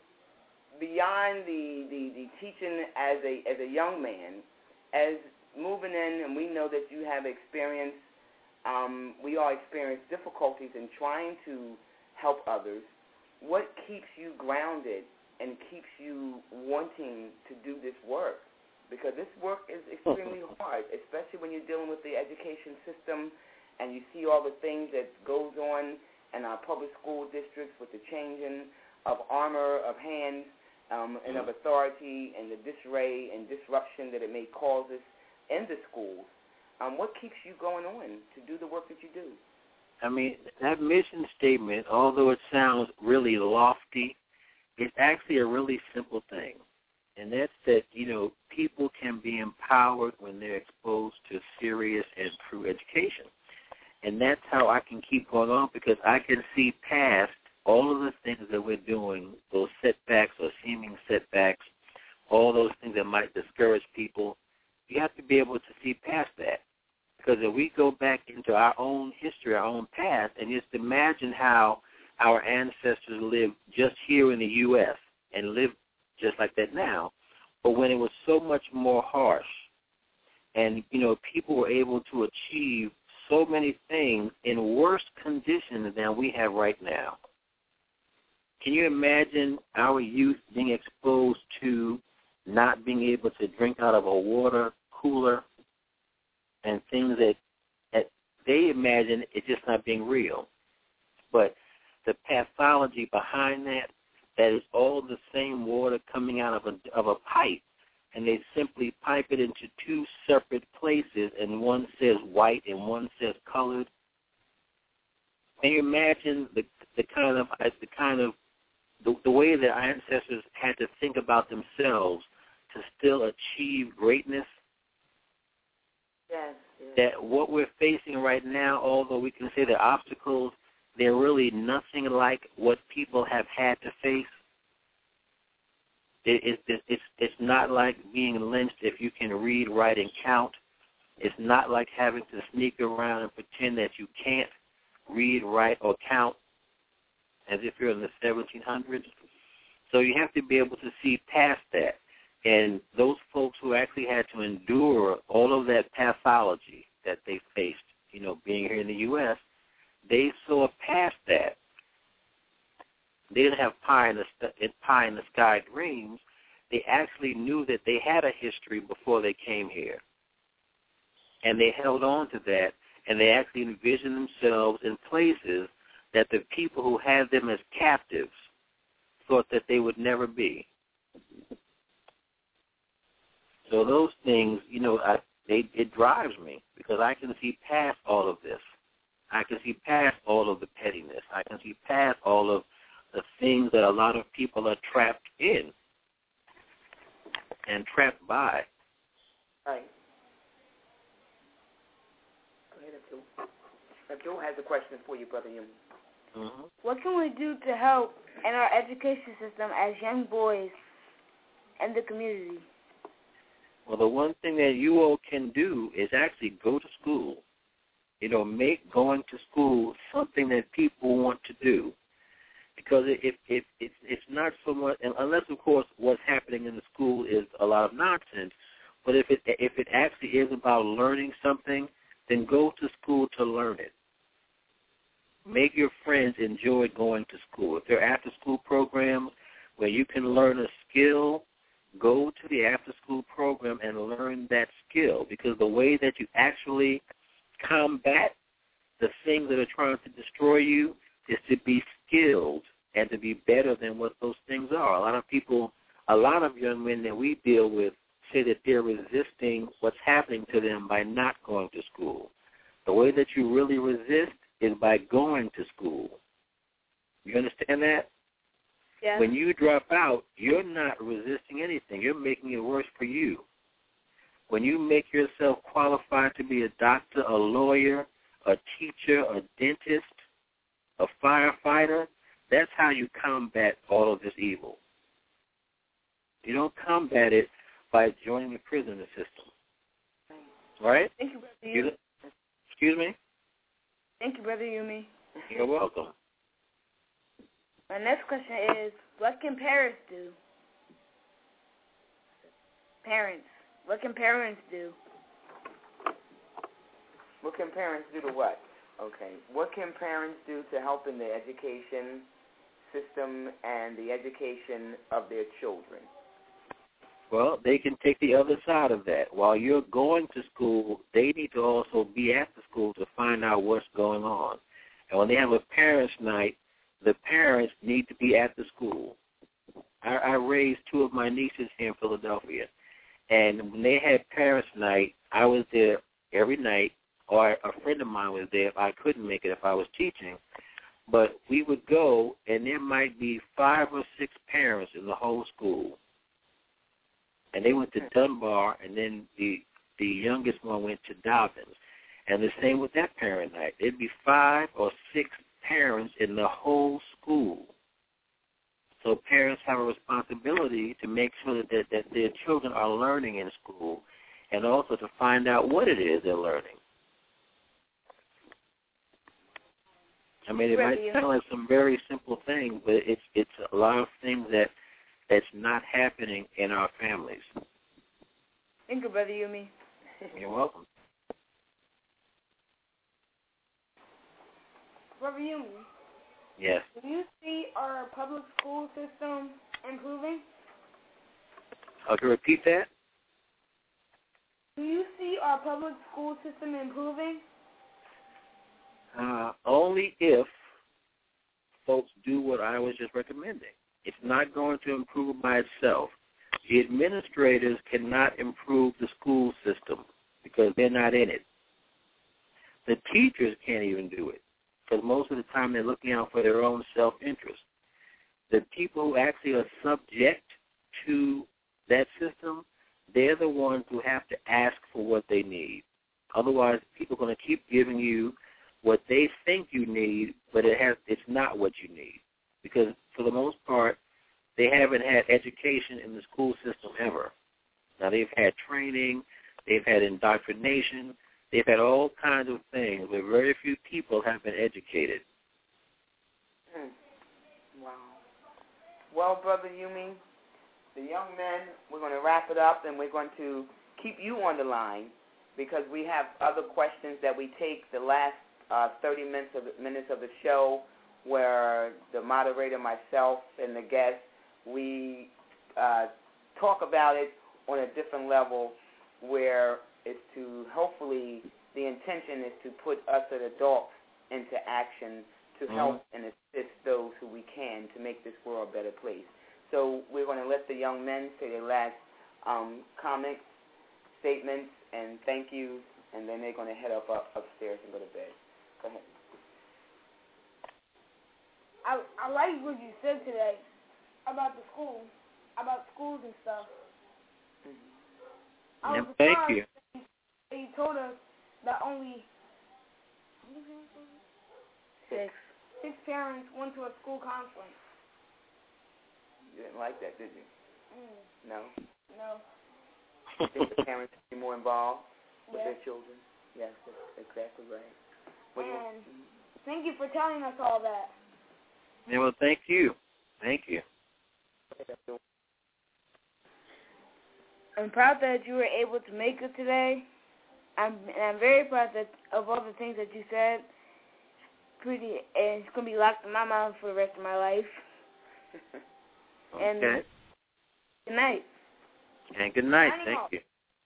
beyond the teaching as a young man, as moving in, and we know that you have experienced, we all experience difficulties in trying to help others. What keeps you grounded and keeps you wanting to do this work? Because this work is extremely hard, especially when you're dealing with the education system and you see all the things that goes on in our public school districts with the changing of armor of hands and of authority and the disarray and disruption that it may cause us in the schools. What keeps you going on to do the work that you do?
I mean, that mission statement, although it sounds really lofty, it's actually a really simple thing. And that's that, people can be empowered when they're exposed to serious and true education. And that's how I can keep going on, because I can see past all of the things that we're doing, those setbacks or seeming setbacks, all those things that might discourage people. You have to be able to see past that. Because if we go back into our own history, our own past, and just imagine how our ancestors lived just here in the U.S. and lived just like that now, but when it was so much more harsh and, people were able to achieve so many things in worse conditions than we have right now. Can you imagine our youth being exposed to not being able to drink out of a water cooler and things that they imagine it's just not being real? But the pathology behind that is all the same water coming out of a pipe, and they simply pipe it into two separate places, and one says white and one says colored. Can you imagine the way that our ancestors had to think about themselves to still achieve greatness?
Yes.
that what we're facing right now, although we can say they're obstacles, they're really nothing like what people have had to face. It's not like being lynched if you can read, write, and count. It's not like having to sneak around and pretend that you can't read, write, or count as if you're in the 1700s. So you have to be able to see past that. And those folks who actually had to endure all of that pathology that they faced, being here in the U.S., they saw past that. They didn't have pie in the sky dreams. They actually knew that they had a history before they came here. And they held on to that, and they actually envisioned themselves in places that the people who had them as captives thought that they would never be. So those things, it drives me because I can see past all of this. I can see past all of the pettiness. I can see past all of the things that a lot of people are trapped in and trapped by.
Right. Go ahead, Abdul. Abdul has a question for you, Brother Yumi.
Mm-hmm.
What can we do to help in our education system as young boys and the community?
Well, the one thing that you all can do is actually go to school. Make going to school something that people want to do. Because if it's not so much, unless, of course, what's happening in the school is a lot of nonsense, but if it actually is about learning something, then go to school to learn it. Make your friends enjoy going to school. If there are after-school programs where you can learn a skill, go to the after-school program and learn that skill, because the way that you actually combat the things that are trying to destroy you is to be skilled and to be better than what those things are. A lot of young men that we deal with say that they're resisting what's happening to them by not going to school. The way that you really resist is by going to school. You understand that?
Yeah.
When you drop out, you're not resisting anything. You're making it worse for you. When you make yourself qualified to be a doctor, a lawyer, a teacher, a dentist, a firefighter, that's how you combat all of this evil. You don't combat it by joining the prison system. Right?
Thank you, Brother Yumi.
Excuse me?
Thank you, Brother Yumi.
You're welcome.
My next question is, what can parents do? Parents. What can parents do?
What can parents do to what? Okay. What can parents do to help in the education system and the education of their children?
Well, they can take the other side of that. While you're going to school, they need to also be at the school to find out what's going on. And when they have a parents' night, the parents need to be at the school. I raised two of my nieces here in Philadelphia, and when they had parents' night, I was there every night, or a friend of mine was there if I couldn't make it if I was teaching. But we would go, and there might be 5 or 6 parents in the whole school. And they went to Dunbar, and then the youngest one went to Dobbins. And the same with that parent night. There'd be 5 or 6 parents in the whole school. So parents have a responsibility to make sure that their children are learning in school, and also to find out what it is they're learning. I mean, it might sound like some very simple things, but it's a lot of things that's not happening in our families.
Thank you, Brother Yumi.
You're welcome.
Brother Yumi.
Yes.
Do you see our public school system improving?
Okay, repeat that.
Do you see our public school system improving?
Only if folks do what I was just recommending. It's not going to improve by itself. The administrators cannot improve the school system because they're not in it. The teachers can't even do it because most of the time they're looking out for their own self-interest. The people who actually are subject to that system, they're the ones who have to ask for what they need. Otherwise, people are going to keep giving you what they think you need, but it's not what you need. Because for the most part, they haven't had education in the school system ever. Now, they've had training, they've had indoctrination, they've had all kinds of things, but very few people have been educated.
Wow. Well, Brother Yumi, the young men, we're going to wrap it up, and we're going to keep you on the line because we have other questions that we take the last 30 minutes of the show where the moderator, myself, and the guest, we talk about it on a different level where it's to hopefully the intention is to put us as adults into action to help and assist those who we can to make this world a better place. So we're going to let the young men say their last comments, statements, and thank yous, and then they're going to head upstairs and go to bed. Go ahead.
I like what you said today about the school, about schools and stuff. I was
Thank you.
that you told us that only six parents went to a school conference.
You didn't like that, did you? No?
No.
You think the parents should be more involved with
Yes.
their children? Yes, that's exactly right.
And thank you for telling us all that.
Yeah, well, thank you. Thank you.
I'm proud that you were able to make it today. I'm very proud of all the things that you said. And it's going to be locked in my mind for the rest of my life.
Okay.
And good night.
And good night. Thank you.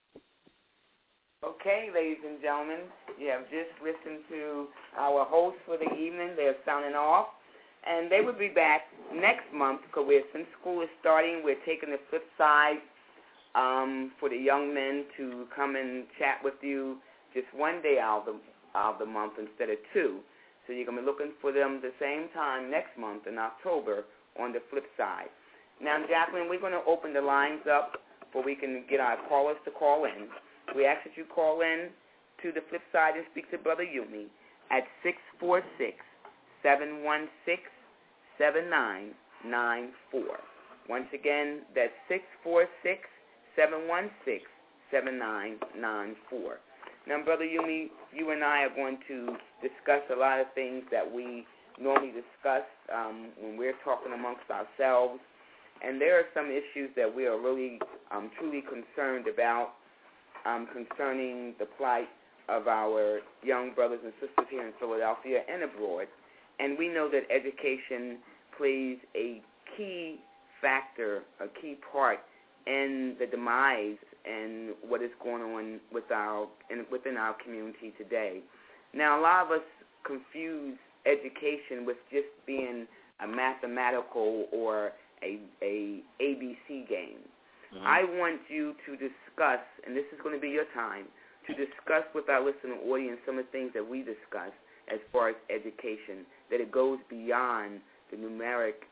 Okay, ladies and gentlemen, you have just listened to our hosts for the evening. They're signing off. And they will be back next month because since school is starting, we're taking the flip side for the young men to come and chat with you just one day out of the month instead of two. So you're going to be looking for them the same time next month in October on the flip side. Now, Jacqueline, we're going to open the lines up where we can get our callers to call in. We ask that you call in to the flip side and speak to Brother Yumi at 646-716-7994. Once again, that's 646-716-7994. Now, Brother Yumi, you and I are going to discuss a lot of things that we normally discuss when we're talking amongst ourselves. And there are some issues that we are really truly concerned about concerning the plight of our young brothers and sisters here in Philadelphia and abroad. And we know that education plays a key factor, a key part in the demise and what is going on within our community today. Now, a lot of us confuse education with just being a mathematical or a ABC game. I want you to discuss, and this is going to be your time, to discuss with our listening audience some of the things that we discuss as far as education, that it goes beyond the numeric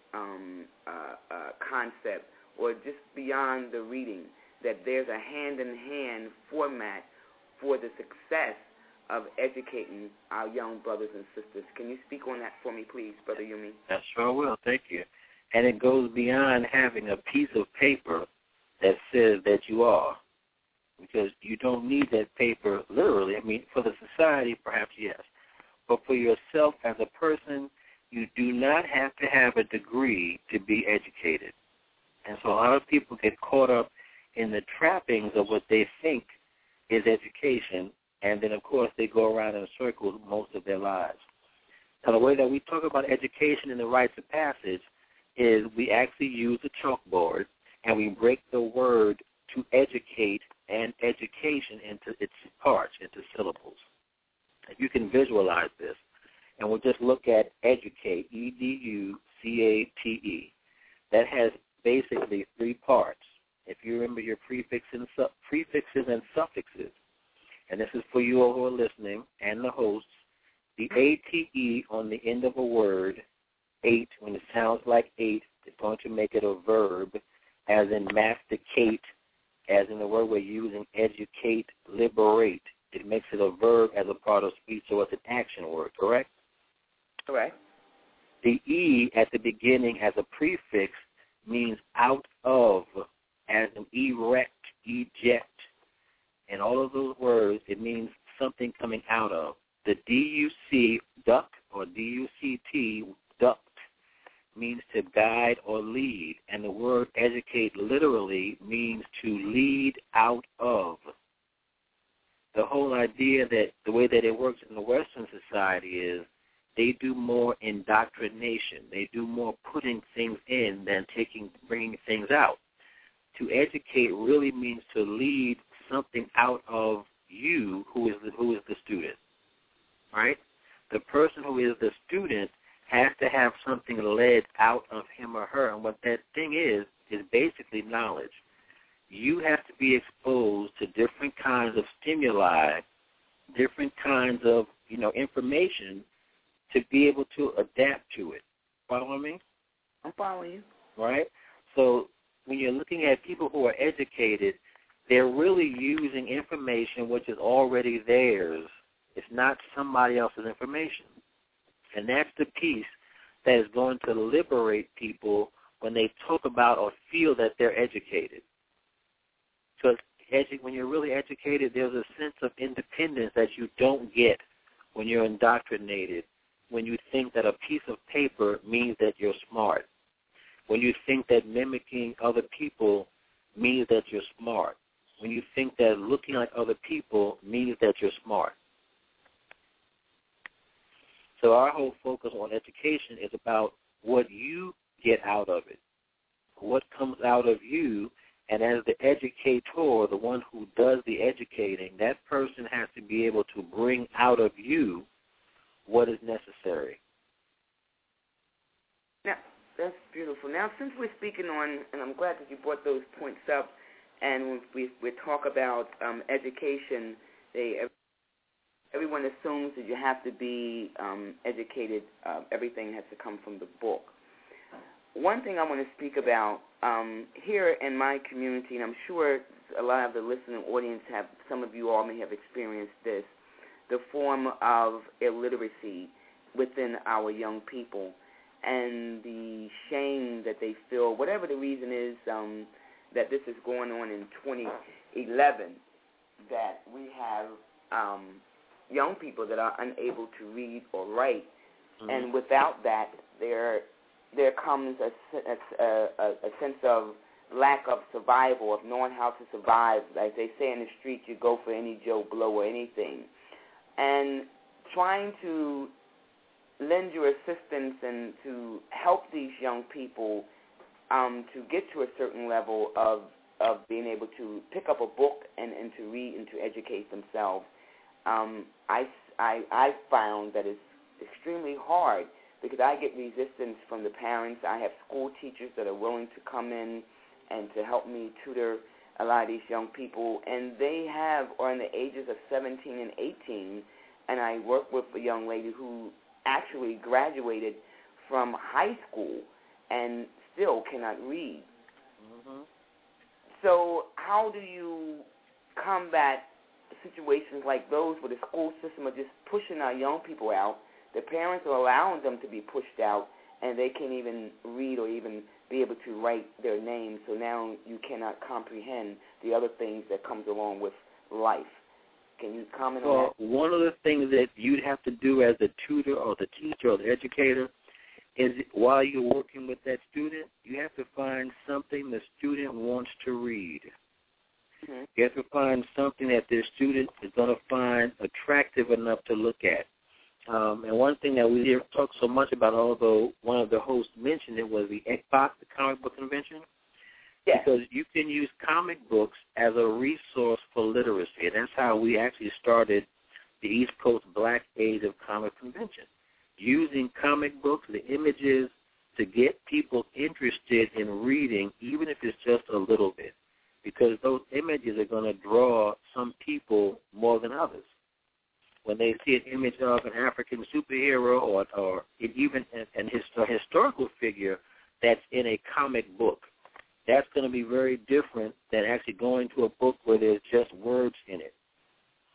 concept or just beyond the reading, that there's a hand-in-hand format for the success of educating our young brothers and sisters. Can you speak on that for me, please, Brother Yumi?
I sure will. Thank you. And it goes beyond having a piece of paper that says that you are, because you don't need that paper literally. I mean, for the society, perhaps yes. But for yourself as a person, you do not have to have a degree to be educated. And so a lot of people get caught up in the trappings of what they think is education, and then, of course, they go around in circles most of their lives. Now, the way that we talk about education in the rites of passage is we actually use a chalkboard, and we break the word to educate and education into its parts, into syllables. If you can visualize this, and we'll just look at educate, E-D-U-C-A-T-E. That has basically three parts. If you remember your prefixes and suffixes, and this is for you all who are listening and the hosts, the A-T-E on the end of a word, eight, when it sounds like eight, is going to make it a verb, as in masticate, as in the word we're using, educate, liberate, It makes it a verb as a part of speech, so it's an action word, correct?
Correct.
The E at the beginning as a prefix means out of, as an erect, eject. And all of those words, it means something coming out of. The D-U-C, duck, or D-U-C-T, duct, means to guide or lead. And the word educate literally means to lead out of. The whole idea that the way that it works in the Western society is they do more indoctrination. They do more putting things in than bringing things out. To educate really means to lead something out of you, who is the student, right? The person who is the student has to have something led out of him or her, and what that thing is basically knowledge. You have to be exposed to different kinds of stimuli, different kinds of, information to be able to adapt to it. Follow me?
I'm following you.
Right? So when you're looking at people who are educated, they're really using information which is already theirs. It's not somebody else's information. And that's the piece that is going to liberate people when they talk about or feel that they're educated. Because when you're really educated, there's a sense of independence that you don't get when you're indoctrinated, when you think that a piece of paper means that you're smart, when you think that mimicking other people means that you're smart, when you think that looking like other people means that you're smart. So our whole focus on education is about what you get out of it, what comes out of you, and as the educator, the one who does the educating, that person has to be able to bring out of you what is necessary.
Now, that's beautiful. Now, since we're speaking on, and I'm glad that you brought those points up, and we talk about education, everyone assumes that you have to be educated. Everything has to come from the book. One thing I want to speak about here in my community, and I'm sure a lot of the listening audience some of you all may have experienced this, the form of illiteracy within our young people and the shame that they feel, whatever the reason is that this is going on in 2011, that we have young people that are unable to read or write, and without that, there comes a sense of lack of survival, of knowing how to survive. Like they say in the street, you go for any Joe Blow or anything. And trying to lend your assistance and to help these young people to get to a certain level of being able to pick up a book and to read and to educate themselves, I found that it's extremely hard because I get resistance from the parents. I have school teachers that are willing to come in and to help me tutor a lot of these young people, and they are in the ages of 17 and 18, and I work with a young lady who actually graduated from high school and still cannot read. So how do you combat situations like those where the school system are just pushing our young people out, the parents are allowing them to be pushed out, and they can't even read or even be able to write their names, so now you cannot comprehend the other things that comes along with life. Can you comment on that?
One of the things that you'd have to do as the tutor or the teacher or the educator is while you're working with that student, you have to find something the student wants to read. You have to find something that the student is going to find attractive enough to look at. And one thing that we didn't talk so much about, although one of the hosts mentioned it, was the ECBOC, the Comic Book Convention.
Yes.
Because you can use comic books as a resource for literacy. And that's how we actually started the East Coast Black Age of Comic Convention, using comic books, the images, to get people interested in reading, even if it's just a little bit, because those images are going to draw some people more than others. When they see an image of an African superhero or even a historical figure that's in a comic book, that's going to be very different than actually going to a book where there's just words in it. So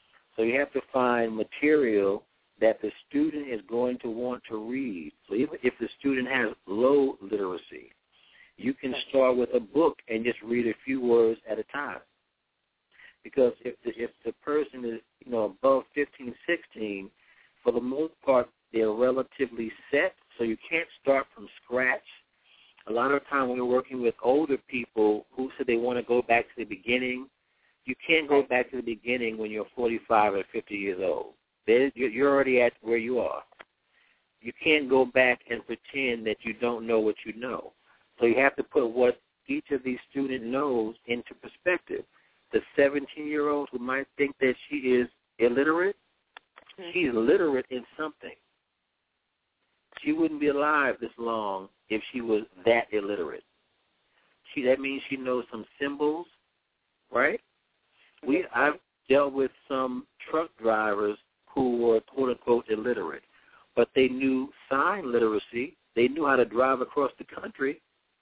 you have to find material that the student is going to want to read. So even if the student has low literacy, you can start with a book and just read a few words at a time. Because if the person is, above 15, 16, for the most part, they're relatively set, so you can't start from scratch. A lot of time when we're working with older people who said they want to go back to the beginning, you can't go back to the beginning when you're 45 or 50 years old. You're already at where you are. You can't go back and pretend that you don't know what you know. So you have to put what each of these students knows into perspective. The 17-year-old who might think that she is illiterate, she's literate in something. She wouldn't be alive this long if she was that illiterate. That means she knows some symbols, right? I've dealt with some truck drivers who were, quote-unquote, illiterate, but they knew sign literacy. They knew how to drive across the country,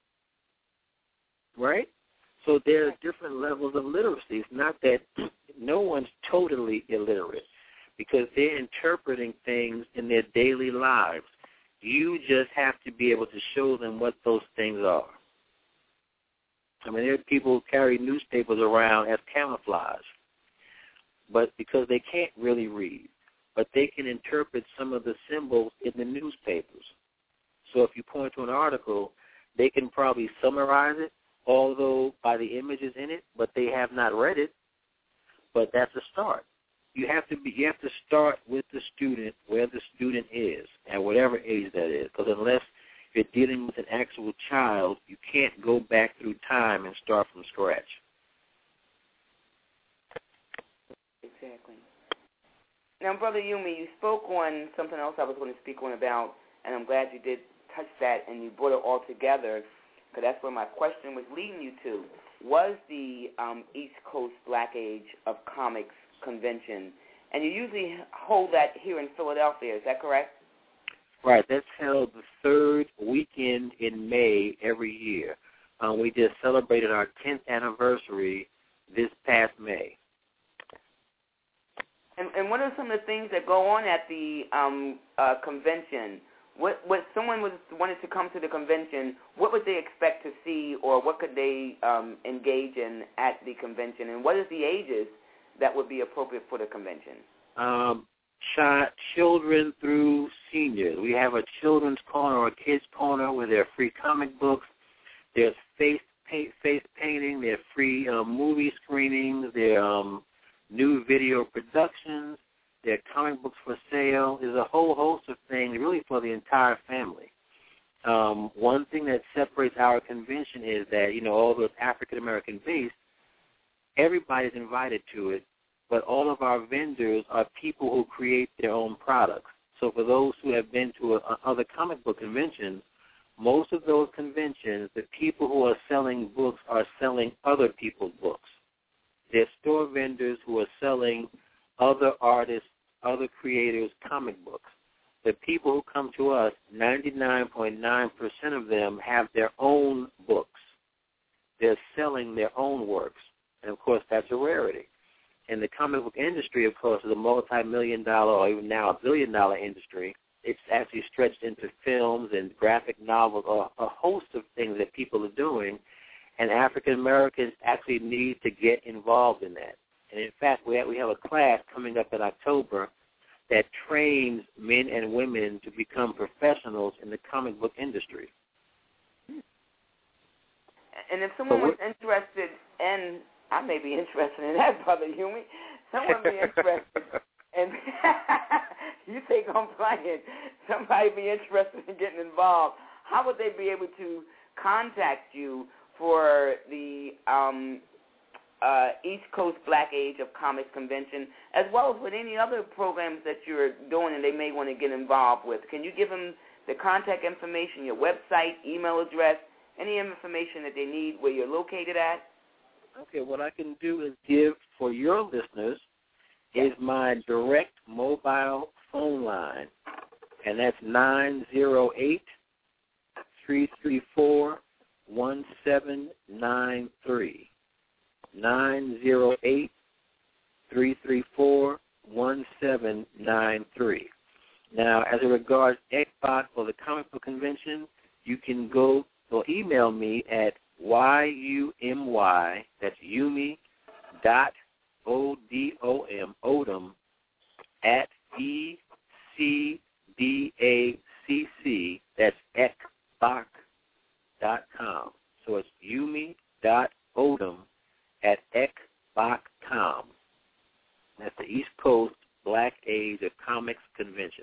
right? So there are different levels of literacy. It's not that no one's totally illiterate because they're interpreting things in their daily lives. You just have to be able to show them what those things are. I mean, there are people who carry newspapers around as camouflage, but because they can't really read, but they can interpret some of the symbols in the newspapers. So if you point to an article, they can probably summarize it, although by the images in it, but they have not read it. But that's a start. You have to start with the student where the student is at whatever age that is, because unless you're dealing with an actual child, you can't go back through time and start from scratch.
Exactly. Now, Brother Yumi, you spoke on something else I was going to speak on about, and I'm glad you did touch that and you brought it all together, because that's where my question was leading you to. Was the East Coast Black Age of Comics Convention, and you usually hold that here in Philadelphia, is that correct?
Right, that's held the third weekend in May every year. We just celebrated our 10th anniversary this past May.
And what are some of the things that go on at the convention? What someone wanted to come to the convention, what would they expect to see, or what could they engage in at the convention? And what is the ages that would be appropriate for the convention?
Children through seniors. We have a children's corner or a kids' corner where there are free comic books. There's face painting. There are free movie screenings. There are new video productions. There are comic books for sale. There's a whole host of things really for the entire family. One thing that separates our convention is that, although it's African-American based, everybody's invited to it, but all of our vendors are people who create their own products. So for those who have been to other comic book conventions, most of those conventions, the people who are selling books are selling other people's books. They're store vendors who are selling other artists, other creators' comic books. The people who come to us, 99.9% of them have their own books. They're selling their own works. And, of course, that's a rarity. And the comic book industry, of course, is a multi-million-dollar or even now a billion-dollar industry. It's actually stretched into films and graphic novels, or a host of things that people are doing. And African-Americans actually need to get involved in that. And, in fact, we have a class coming up in October that trains men and women to become professionals in the comic book industry.
And if someone was interested, and I may be interested in that, Brother Yumi, someone be interested, and you say compliant, somebody be interested in getting involved, how would they be able to contact you for the East Coast Black Age of Comics Convention, as well as with any other programs that you're doing and they may want to get involved with? Can you give them the contact information, your website, email address, any information that they need, where you're located at?
Okay, what I can do is give, for your listeners, is my direct mobile phone line, and that's 908-334-1793. 908-334-1793. 1793. Now, as it regards ECBOC or the Comic Book Convention, you can go or email me at YUMY, that's Yumi.ODOM, Odom, at ECBACC, that's ECBOC.com. So it's Yumi.Odom at ECBOC.com. That's the East Coast Black Age of Comics Convention.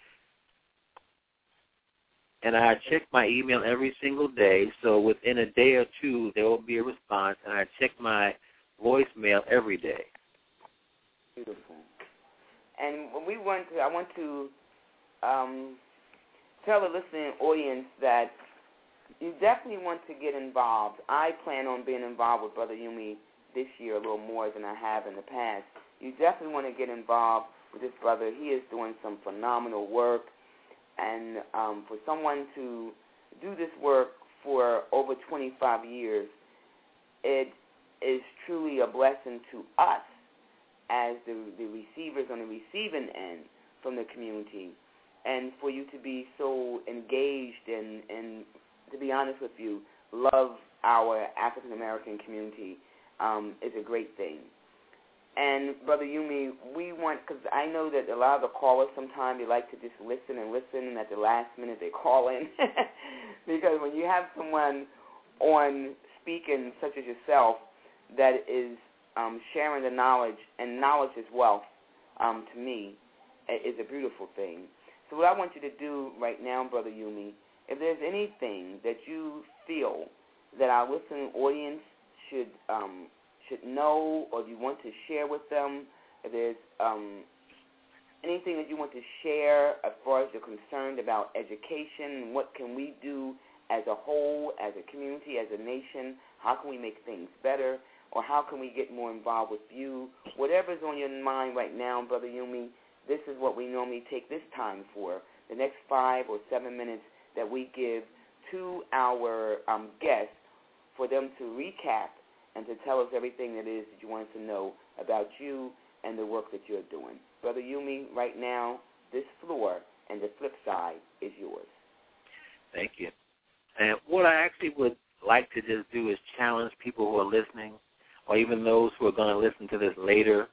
And I check my email every single day, so within a day or two there will be a response, and I check my voicemail every day.
Beautiful. And I want to tell the listening audience that you definitely want to get involved. I plan on being involved with Brother Yumi this year a little more than I have in the past. You definitely want to get involved with this brother. He is doing some phenomenal work. And for someone to do this work for over 25 years, it is truly a blessing to us as the receivers on the receiving end from the community. And for you to be so engaged and to be honest with you, love our African-American community is a great thing. And, Brother Yumi, we want, because I know that a lot of the callers sometimes they like to just listen, and at the last minute they call in. Because when you have someone on speaking, such as yourself, that is sharing the knowledge, and knowledge is wealth, to me, is a beautiful thing. So what I want you to do right now, Brother Yumi, if there's anything that you feel that our listening audience should know, or if you want to share with them, if there's anything that you want to share as far as you're concerned about education, and what can we do as a whole, as a community, as a nation, how can we make things better, or how can we get more involved with you, whatever's on your mind right now, Brother Yumi, this is what we normally take this time for, the next 5 or 7 minutes that we give to our guests for them to recap and to tell us everything that is that you want us to know about you and the work that you're doing. Brother Yumi, right now, this floor and the flip side is yours.
Thank you. And what I actually would like to just do is challenge people who are listening, or even those who are going to listen to this later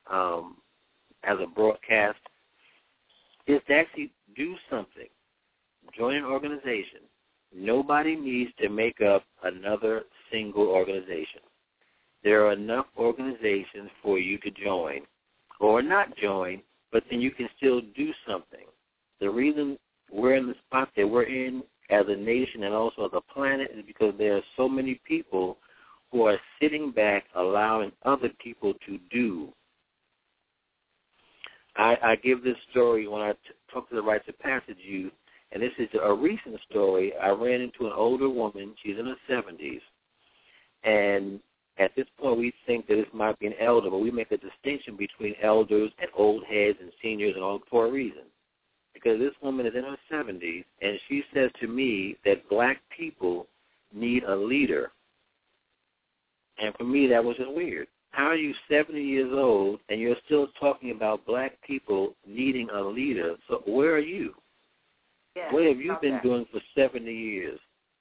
as a broadcast, is to actually do something. Join an organization. Nobody needs to make up another single organization. There are enough organizations for you to join, or not join, but then you can still do something. The reason we're in the spot that we're in as a nation and also as a planet is because there are so many people who are sitting back allowing other people to do. I give this story when I talk to the Rites of Passage youth, and this is a recent story. I ran into an older woman. She's in her 70s, and at this point, we think that this might be an elder, but we make a distinction between elders and old heads and seniors and all for a reason. Because this woman is in her 70s, and she says to me that black people need a leader. And for me, that was just weird. How are you 70 years old, and you're still talking about black people needing a leader? So where are you?
Yeah,
what have you been doing for 70 years?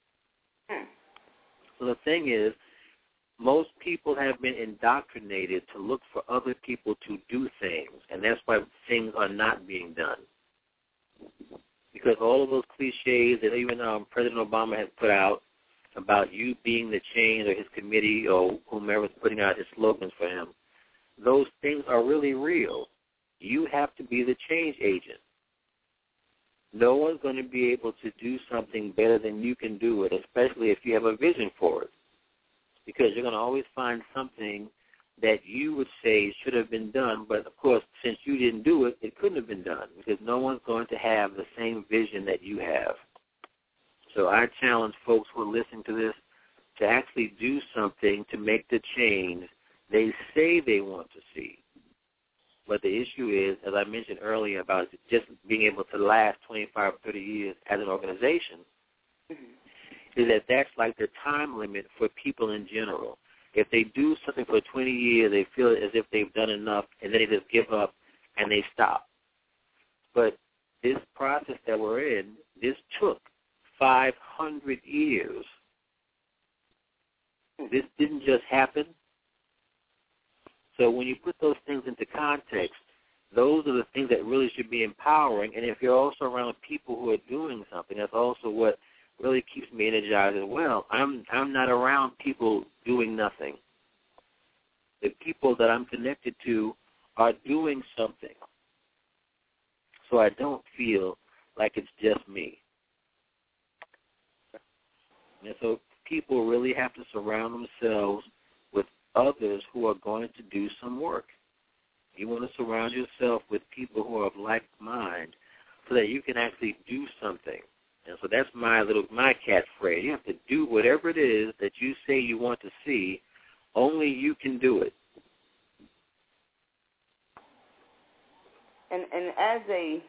So the thing is, most people have been indoctrinated to look for other people to do things, and that's why things are not being done. Because all of those cliches that even President Obama has put out about you being the change, or his committee, or whomever is putting out his slogans for him, those things are really real. You have to be the change agent. No one's going to be able to do something better than you can do it, especially if you have a vision for it. Because you're going to always find something that you would say should have been done, but, of course, since you didn't do it, it couldn't have been done, because no one's going to have the same vision that you have. So I challenge folks who are listening to this to actually do something to make the change they say they want to see. But the issue is, as I mentioned earlier, about just being able to last 25, 30 years as an organization, is that that's like the time limit for people in general. If they do something for 20 years, they feel as if they've done enough, and then they just give up, and they stop. But this process that we're in, this took 500 years. This didn't just happen. So when you put those things into context, those are the things that really should be empowering. And if you're also around people who are doing something, that's also what really keeps me energized as well. I'm not around people doing nothing. The people that I'm connected to are doing something. So I don't feel like it's just me. And so people really have to surround themselves with others who are going to do some work. You want to surround yourself with people who are of like mind so that you can actually do something. And so that's my catchphrase. You have to do whatever it is that you say you want to see. Only you can do it.
And as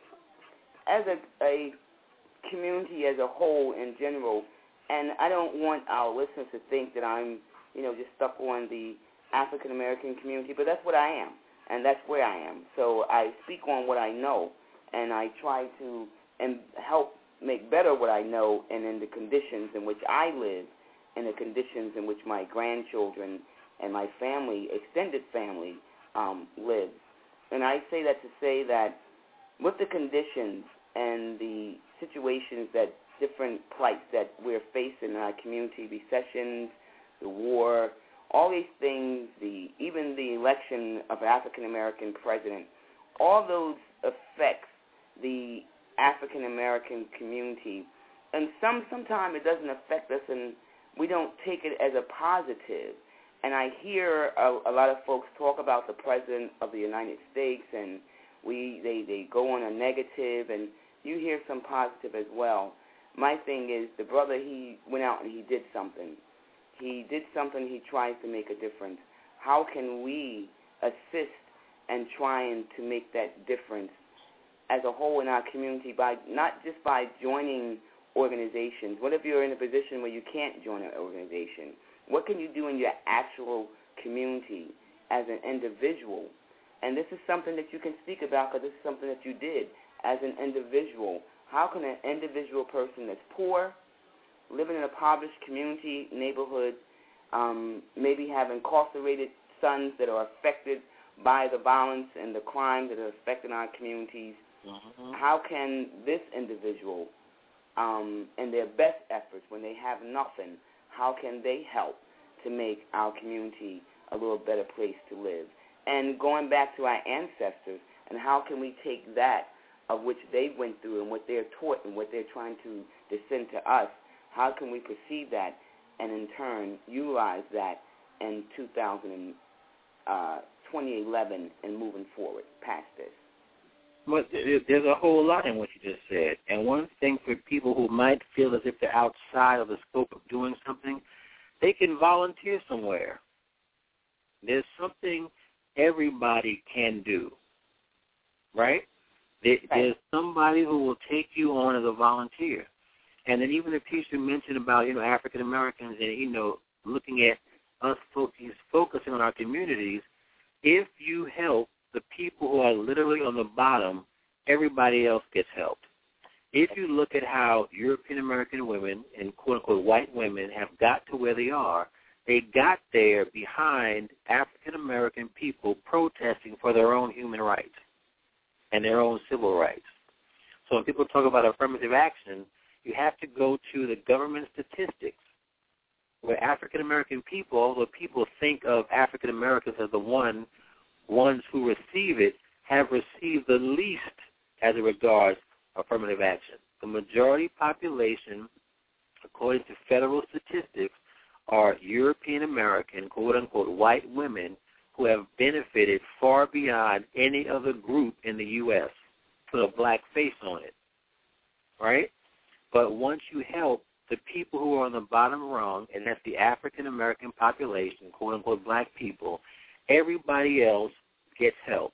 a community as a whole in general, and I don't want our listeners to think that I'm, just stuck on the African American community, but that's what I am, and that's where I am. So I speak on what I know, and I try to help make better what I know, and in the conditions in which I live, and the conditions in which my grandchildren and my family, extended family, live. And I say that to say that with the conditions and the situations that different plights that we're facing in our community, recessions, the war, all these things, even the election of an African-American president, all those affects the African-American community. And sometimes it doesn't affect us, and we don't take it as a positive. And I hear a lot of folks talk about the President of the United States, and they go on a negative, and you hear some positive as well. My thing is, the brother, he went out and he did something. He did something. He tries to make a difference. How can we assist and trying to make that difference as a whole in our community, by not just by joining organizations? What if you're in a position where you can't join an organization? What can you do in your actual community as an individual? And this is something that you can speak about, because this is something that you did as an individual. How can an individual person that's poor, living in a impoverished community, neighborhood, maybe have incarcerated sons that are affected by the violence and the crimes that are affecting our communities, how can this individual, in their best efforts, when they have nothing, how can they help to make our community a little better place to live? And going back to our ancestors, and how can we take that of which they went through and what they're taught and what they're trying to descend to us, how can we perceive that and in turn utilize that in 2011 and moving forward past this?
Well, there's a whole lot in what you just said. And one thing for people who might feel as if they're outside of the scope of doing something, they can volunteer somewhere. There's something everybody can do, right? There's somebody who will take you on as a volunteer. And then even the piece you mentioned about, African Americans and, looking at us focusing on our communities, if you help the people who are literally on the bottom, everybody else gets helped. If you look at how European American women and quote-unquote white women have got to where they are, they got there behind African American people protesting for their own human rights and their own civil rights. So when people talk about affirmative action, you have to go to the government statistics where African American people, although people think of African Americans as the ones who receive it, have received the least as it regards affirmative action. The majority population, according to federal statistics, are European American, quote-unquote, white women who have benefited far beyond any other group in the U.S. Put a black face on it, right? But once you help the people who are on the bottom rung, and that's the African American population, quote-unquote, black people, everybody else gets help.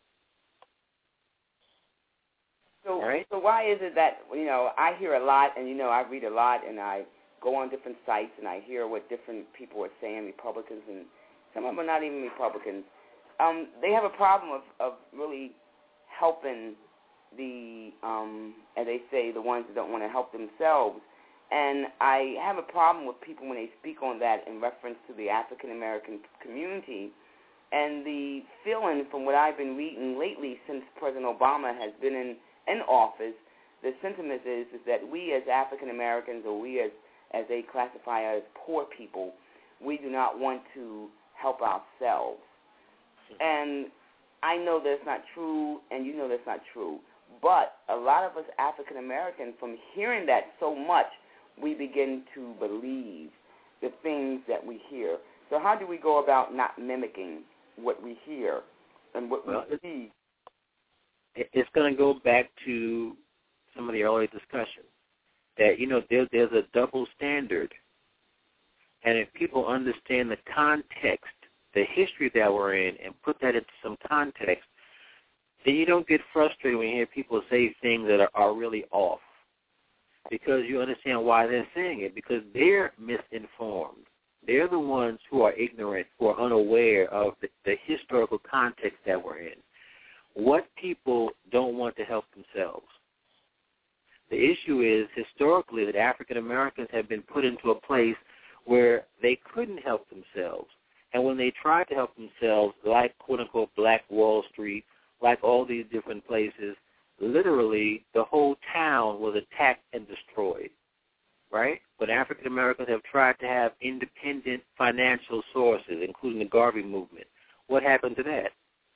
So,
right?
So why is it that, I hear a lot, and, I read a lot, and I go on different sites, and I hear what different people are saying, Republicans, and some of them are not even Republicans. They have a problem of really helping the, as they say, the ones that don't want to help themselves. And I have a problem with people when they speak on that in reference to the African-American community. And the feeling from what I've been reading lately since President Obama has been in office, the sentiment is that we as African-Americans, or we as they classify as poor people, we do not want to help ourselves. And I know that's not true, and you know that's not true. But a lot of us African-Americans, from hearing that so much, we begin to believe the things that we hear. So how do we go about not mimicking what we hear and what we see?
It's going to go back to some of the earlier discussion that, there's a double standard. And if people understand the context, the history that we're in, and put that into some context, then you don't get frustrated when you hear people say things that are really off, because you understand why they're saying it, because they're misinformed. They're the ones who are ignorant, who are unaware of the historical context that we're in. What people don't want to help themselves. The issue is, historically, that African Americans have been put into a place where they couldn't help themselves. And when they tried to help themselves, like, quote-unquote, Black Wall Street, like all these different places, literally the whole town was attacked and destroyed, right? But African Americans have tried to have independent financial sources, including the Garvey movement. What happened to that?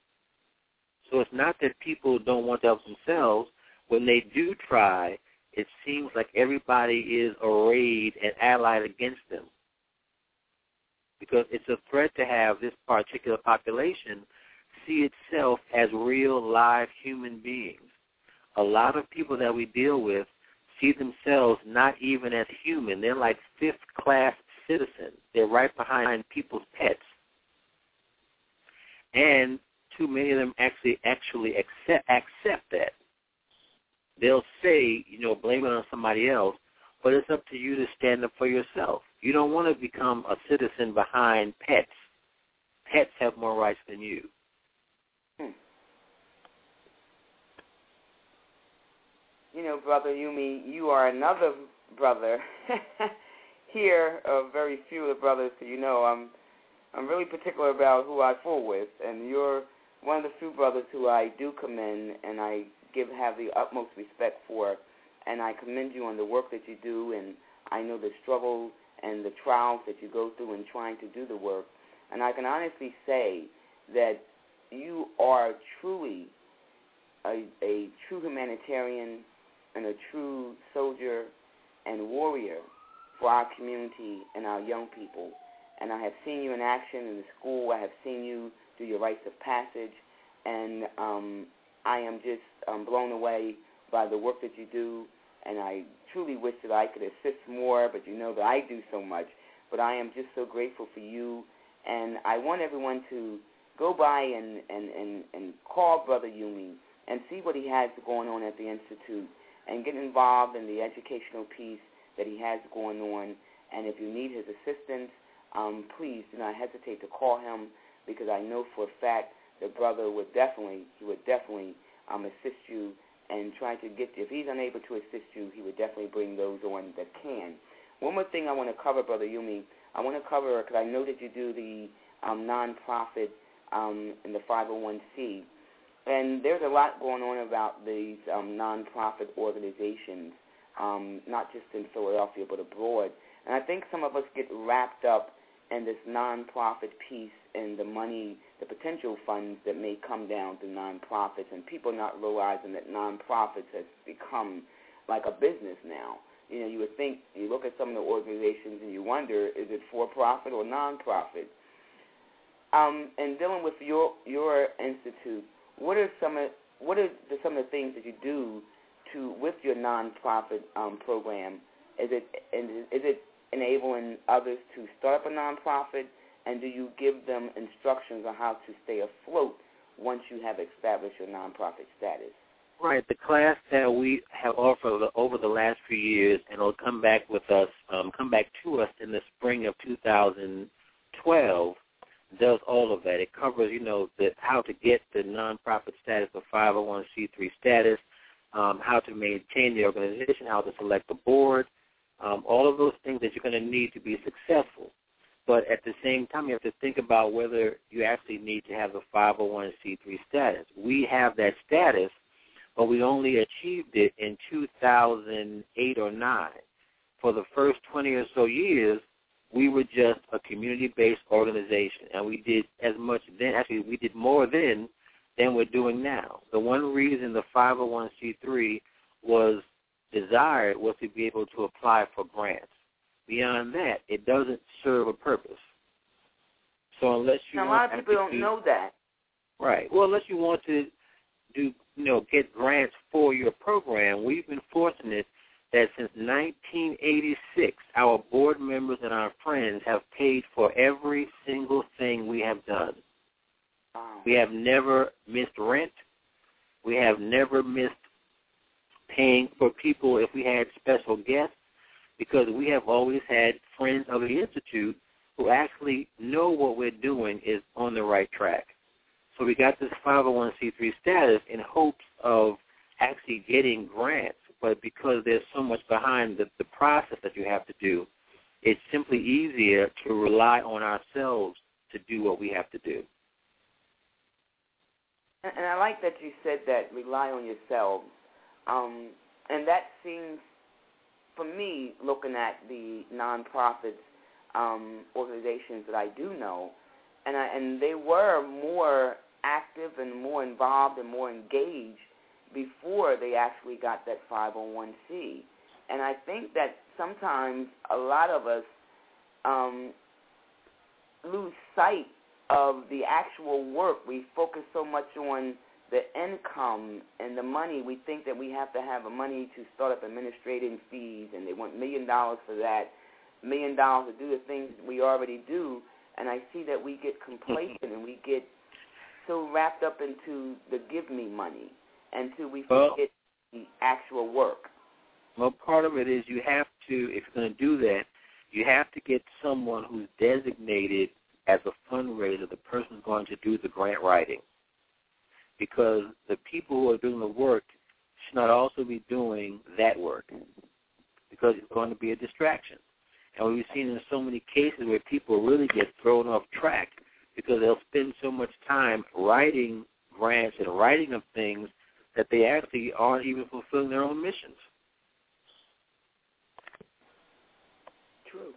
So it's not that people don't want to help themselves. When they do try, it seems like everybody is arrayed and allied against them, because it's a threat to have this particular population see itself as real, live human beings. A lot of people that we deal with see themselves not even as human. They're like fifth-class citizens. They're right behind people's pets. And too many of them actually accept that. They'll say, blame it on somebody else, but it's up to you to stand up for yourself. You don't want to become a citizen behind pets. Pets have more rights than you.
Brother Yumi, you are another brother here of very few of the brothers who I'm really particular about who I fool with, and you're one of the few brothers who I do commend and I have the utmost respect for, and I commend you on the work that you do, and I know the struggle and the trials that you go through in trying to do the work, and I can honestly say that you are truly a true humanitarian and a true soldier and warrior for our community and our young people. And I have seen you in action in the school. I have seen you do your rites of passage, and I am just blown away by the work that you do, and I truly wish that I could assist more, but you know that I do so much. But I am just so grateful for you, and I want everyone to go by and call Brother Yumi and see what he has going on at the Institute and get involved in the educational piece that he has going on. And if you need his assistance, please do not hesitate to call him, because I know for a fact the brother would definitely assist you and try to get you. If he's unable to assist you, he would definitely bring those on that can. One more thing I want to cover, Brother Yumi, because I know that you do the nonprofit in the 501c. And there's a lot going on about these nonprofit organizations, not just in Philadelphia but abroad. And I think some of us get wrapped up in this nonprofit piece and the money, the potential funds that may come down to nonprofits, and people not realizing that nonprofits has become like a business now. You would think, you look at some of the organizations and you wonder, is it for-profit or nonprofit? And dealing with your institute, what are some of the things that you do with your nonprofit program? Is it enabling others to start up a nonprofit, and do you give them instructions on how to stay afloat once you have established your nonprofit status?
Right. The class that we have offered over the last few years, and it'll come back to us in the spring of 2012, does all of that. It covers, how to get the nonprofit status, the 501c3 status, how to maintain the organization, how to select the board, all of those things that you're going to need to be successful. But at the same time, you have to think about whether you actually need to have the 501c3 status. We have that status, but we only achieved it in 2008 or 9. For the first 20 or so years, we were just a community-based organization, and we did as much then. Actually, we did more then than we're doing now. The one reason the 501c3 was desired was to be able to apply for grants. Beyond that, it doesn't serve a purpose. So unless you
now, a lot of people don't know that.
Right. Well, unless you want to get grants for your program, we've been fortunate that since 1986, our board members and our friends have paid for every single thing we have done.
Wow.
We have never missed rent. We have never missed paying for people if we had special guests, because we have always had friends of the Institute who actually know what we're doing is on the right track. So we got this 501c3 status in hopes of actually getting grants, but because there's so much behind the process that you have to do, it's simply easier to rely on ourselves to do what we have to do.
And I like that you said that, rely on yourselves. And that seems, for me, looking at the nonprofits, organizations that I do know, and they were more active and more involved and more engaged before they actually got that 501c. And I think that sometimes a lot of us lose sight of the actual work. We focus so much on the income and the money. We think that we have to have money to start up administrative fees, and they want $1 million for that, $1 million to do the things we already do. And I see that we get complacent and we get so wrapped up into the give me money until we forget the actual work.
Well, part of it is you have to, if you're going to do that, you have to get someone who's designated as a fundraiser, the person who's going to do the grant writing. Because the people who are doing the work should not also be doing that work, because it's going to be a distraction. And we've seen in so many cases where people really get thrown off track because they'll spend so much time writing grants and writing of things that they actually aren't even fulfilling their own missions.
True.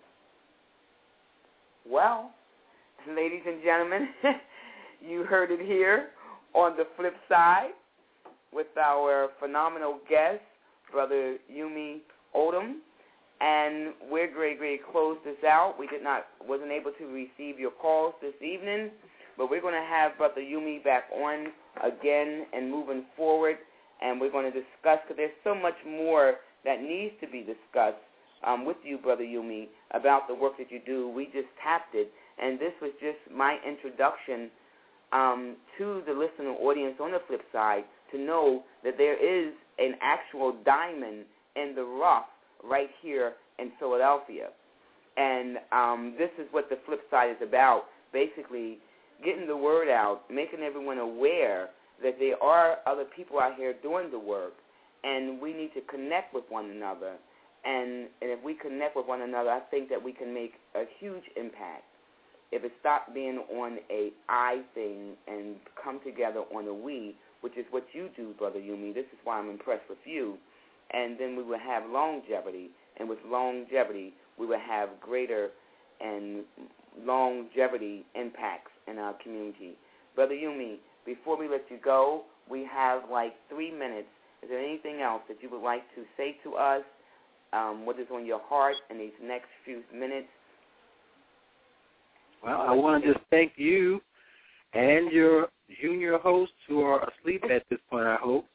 Well, ladies and gentlemen, you heard it here on the flip side with our phenomenal guest, Brother Yumi Odom. And we're going to close this out. We wasn't able to receive your calls this evening, but we're going to have Brother Yumi back on again and moving forward, and we're going to discuss, because there's so much more that needs to be discussed with you, Brother Yumi, about the work that you do. We just tapped it, and this was just my introduction to the listening audience on the flip side to know that there is an actual diamond in the rough right here in Philadelphia. And this is what the flip side is about, basically getting the word out, making everyone aware that there are other people out here doing the work, and we need to connect with one another. And if we connect with one another, I think that we can make a huge impact. If it stops being on a I thing and come together on a we, which is what you do, Brother Yumi. This is why I'm impressed with you. And then we will have longevity, and with longevity, we will have greater and longevity impacts in our community. Brother Yumi, before we let you go, we have like 3 minutes. Is there anything else that you would like to say to us? What is on your heart in these next few minutes?
Well, I want to just thank you and your junior hosts who are asleep at this point, I hope.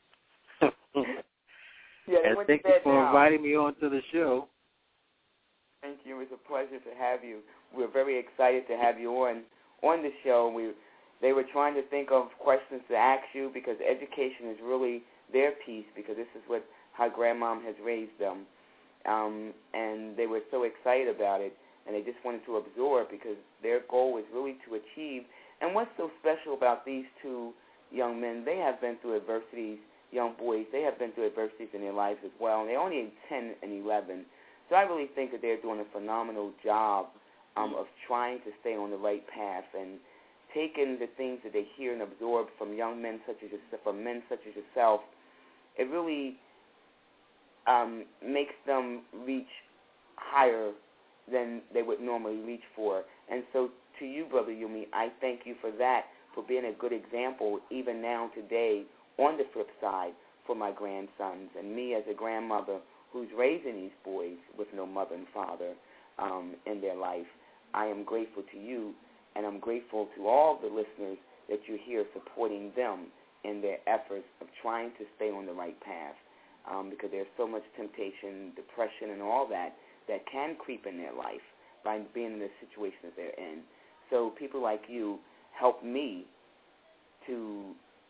And thank you for inviting me on to the show.
Thank you. It was a pleasure to have you. We're very excited to have you on the show. They were trying to think of questions to ask you, because education is really their piece, because this is how Grandmom has raised them. And they were so excited about it. and they just wanted to absorb because their goal is really to achieve. And what's so special about these two young men, they have been through adversities, young boys, they have been through adversities in their lives as well, and they're only 10 and 11. So I really think that they're doing a phenomenal job of trying to stay on the right path and taking the things that they hear and absorb from young men such as yourself, from men such as yourself. It really makes them reach higher than they would normally reach for. And so to you, Brother Yumi, I thank you for that, for being a good example even now today on the flip side for my grandsons and me as a grandmother who's raising these boys with no mother and father in their life. I am grateful to you, and I'm grateful to all the listeners that you're here supporting them in their efforts of trying to stay on the right path, because there's so much temptation, depression, and all that can creep in their life by being in the situation that they're in. So people like you help me to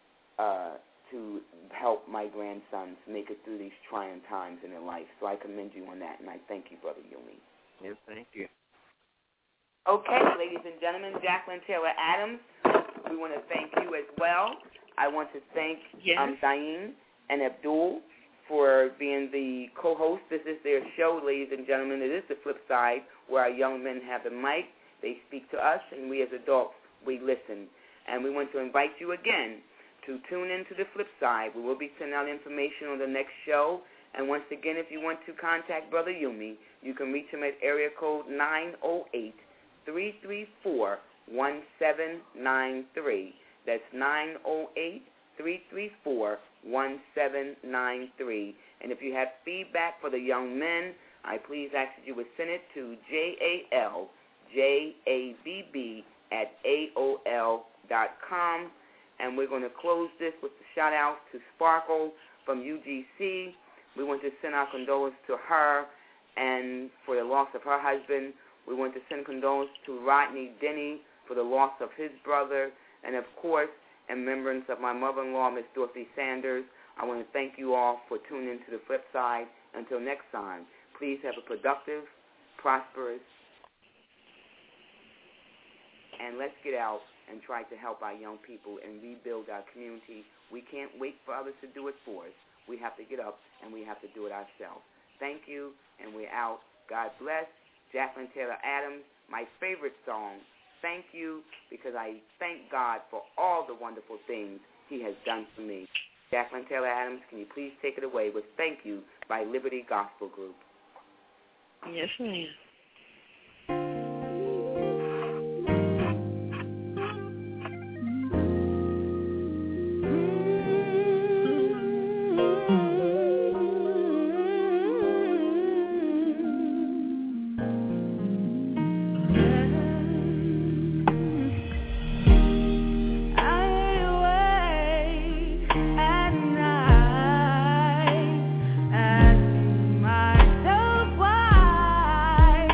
help my grandsons make it through these trying times in their life. So I commend you on that, and I thank you, Brother Yumi.
Yes, thank you.
Okay, ladies and gentlemen, Jacqueline Taylor Adams, we want to thank you as well. I want to thank Diane and Abdul for being the co-host. This is their show, ladies and gentlemen. It is the flip side where our young men have the mic. They speak to us, and we as adults, we listen. And we want to invite you again to tune into the flip side. We will be sending out information on the next show. And once again, if you want to contact Brother Yumi, you can reach him at area code 908-334-1793. That's 908-334-1793. And if you have feedback for the young men, I please ask that you would send it to jaljAbb@AOL.com. And we're going to close this with the shout-out to Sparkle from UGC. We want to send our condolences to her and for the loss of her husband. We want to send condolences to Rodney Denny for the loss of his brother. And, of course, in remembrance of my mother-in-law, Miss Dorothy Sanders, I want to thank you all for tuning into the flip side. Until next time, please have a productive, prosperous, and let's get out and try to help our young people and rebuild our community. We can't wait for others to do it for us. We have to get up and we have to do it ourselves. Thank you, and we're out. God bless. Jacqueline Taylor Adams, my favorite song, Thank You, because I thank God for all the wonderful things he has done for me. Jacqueline Taylor Adams, can you please take it away with Thank You by Liberty Gospel Group?
Yes, ma'am.
Myself, why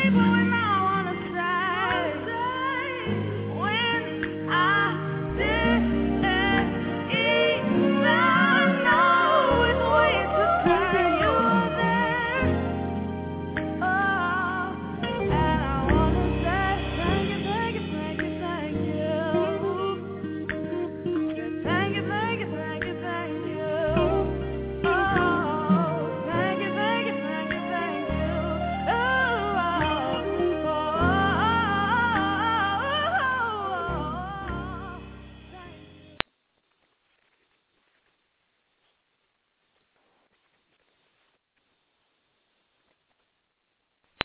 people